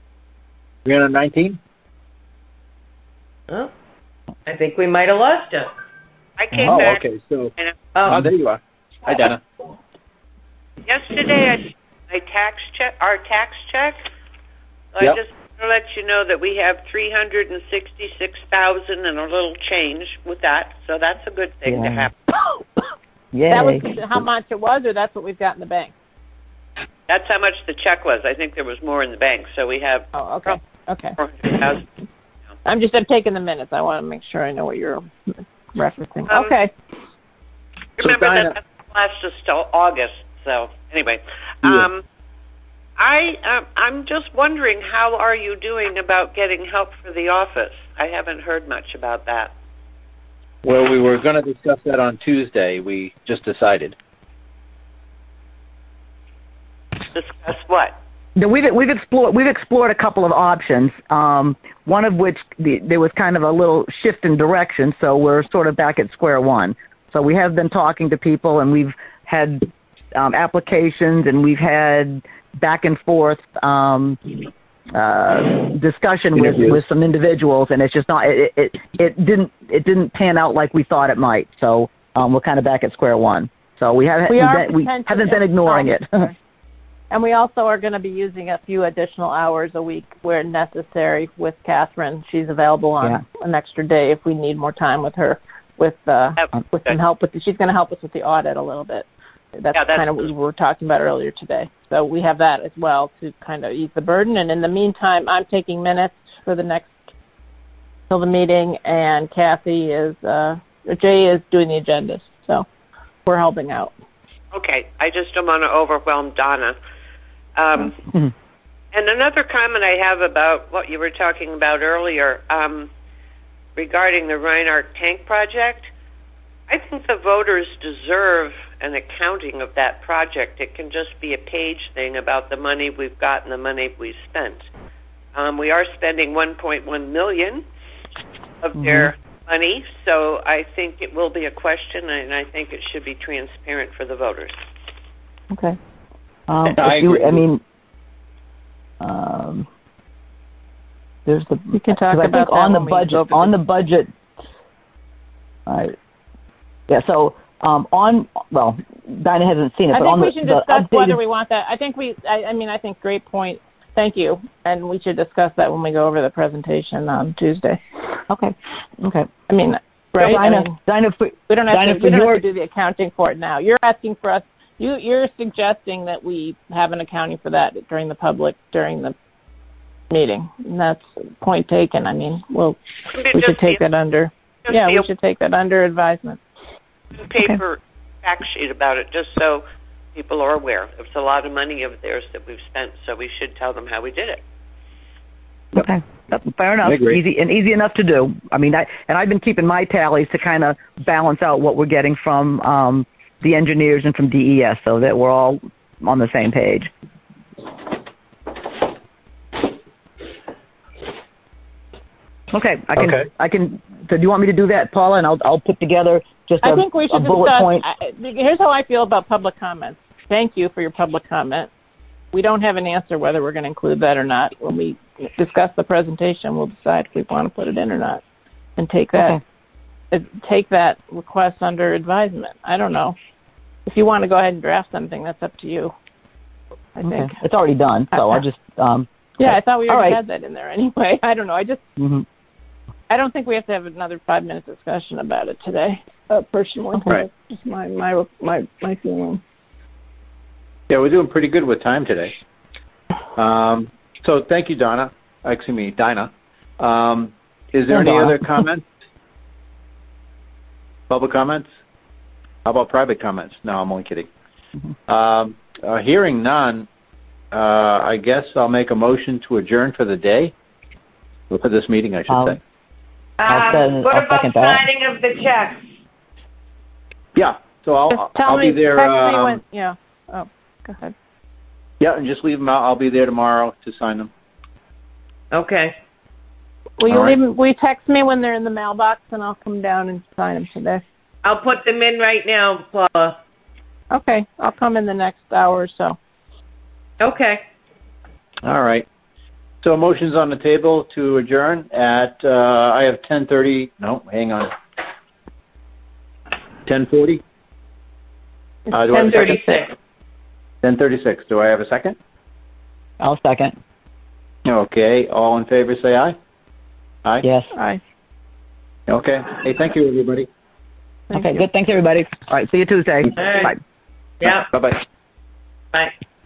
319. Oh, I think we might have lost her. I came back. Okay. So, there you are. Hi, Dinah. Yesterday, our tax check. So I just want to let you know that we have $366,000 and a little change with that. So that's a good thing to have. Yay. That was how much it was, or that's what we've got in the bank? That's how much the check was. I think there was more in the bank. So we have. Oh, okay. Okay. $400,000. I'm taking the minutes. I want to make sure I know what you're referencing. Okay. Remember that lasts us till August. So anyway, I'm just wondering, how are you doing about getting help for the office? I haven't heard much about that. Well, we were going to discuss that on Tuesday. We just decided. Discuss what? No, we've explored a couple of options. One of which there was kind of a little shift in direction, so we're sort of back at square one. So we have been talking to people, and we've had applications, and we've had back and forth discussion with some individuals, and it's just not it didn't pan out like we thought it might. So we're kind of back at square one. So we haven't been ignoring it. And we also are going to be using a few additional hours a week where necessary with Catherine. She's available on an extra day if we need more time with her, with some help with. She's going to help us with the audit a little bit. That's kind of what we were talking about earlier today. So we have that as well to kind of ease the burden. And in the meantime, I'm taking minutes for till the meeting, and Jay is doing the agendas. So we're helping out. Okay, I just don't want to overwhelm Donna. And another comment I have about what you were talking about earlier regarding the Reinhardt Tank Project. I think the voters deserve an accounting of that project. It can just be a page thing about the money we've got and the money we've spent. We are spending $1.1 million of their money, so I think it will be a question, and I think it should be transparent for the voters. Okay. There's the. We can talk about that on the budget. On the budget. Yeah. So Dinah hasn't seen it. I but think on we should discuss whether we want that. I think great point. Thank you, and we should discuss that when we go over the presentation on Tuesday. Okay. I mean, right? Dinah, we don't have to do the accounting for it now. You're asking for us. You're suggesting that we have an accounting for that during the meeting. And that's point taken. I mean, we should take that under. Yeah, we should take that under advisement. Paper fact sheet about it, just so people are aware. It's a lot of money of theirs that we've spent, so we should tell them how we did it. Okay, fair enough. Easy enough to do. I mean, I've been keeping my tallies to kind of balance out what we're getting from the engineers and from DES, so that we're all on the same page. Okay, I can. So do you want me to do that, Paula? And I'll put together just I think we should bullet discuss, point. Here's how I feel about public comments. Thank you for your public comment. We don't have an answer whether we're going to include that or not. When we discuss the presentation, we'll decide if we want to put it in or not, and take that request under advisement. I don't know. If you want to go ahead and draft something, that's up to you. I think it's already done, so I'll just. Yeah, I thought we already had that in there anyway. I don't know. Mm-hmm. I don't think we have to have another 5-minute discussion about it today. Personally, right. Just my feeling. Yeah, we're doing pretty good with time today. So thank you, Dinah. Is there any other comments? Public comments? How about private comments? No, I'm only kidding. Mm-hmm. Hearing none, I guess I'll make a motion to adjourn for the day. For this meeting, I should say. What about signing of the checks? Yeah, so I'll be there. Yeah. Oh, go ahead. Yeah, and just leave them out. I'll be there tomorrow to sign them. Okay. Will you text me when they're in the mailbox, and I'll come down and sign them today? I'll put them in right now, Paula. Okay, I'll come in the next hour or so. Okay. All right. So motion's on the table to adjourn at, I have 10:30, no, hang on. 10:40? 10:36. 10:36. Do I have a second? I'll second. Okay. All in favor, say aye. Aye? Yes. Aye. Okay. Hey, thank you, everybody. Good. Thanks, everybody. All right. See you Tuesday. All right. Bye. Yeah. Bye-bye. Bye.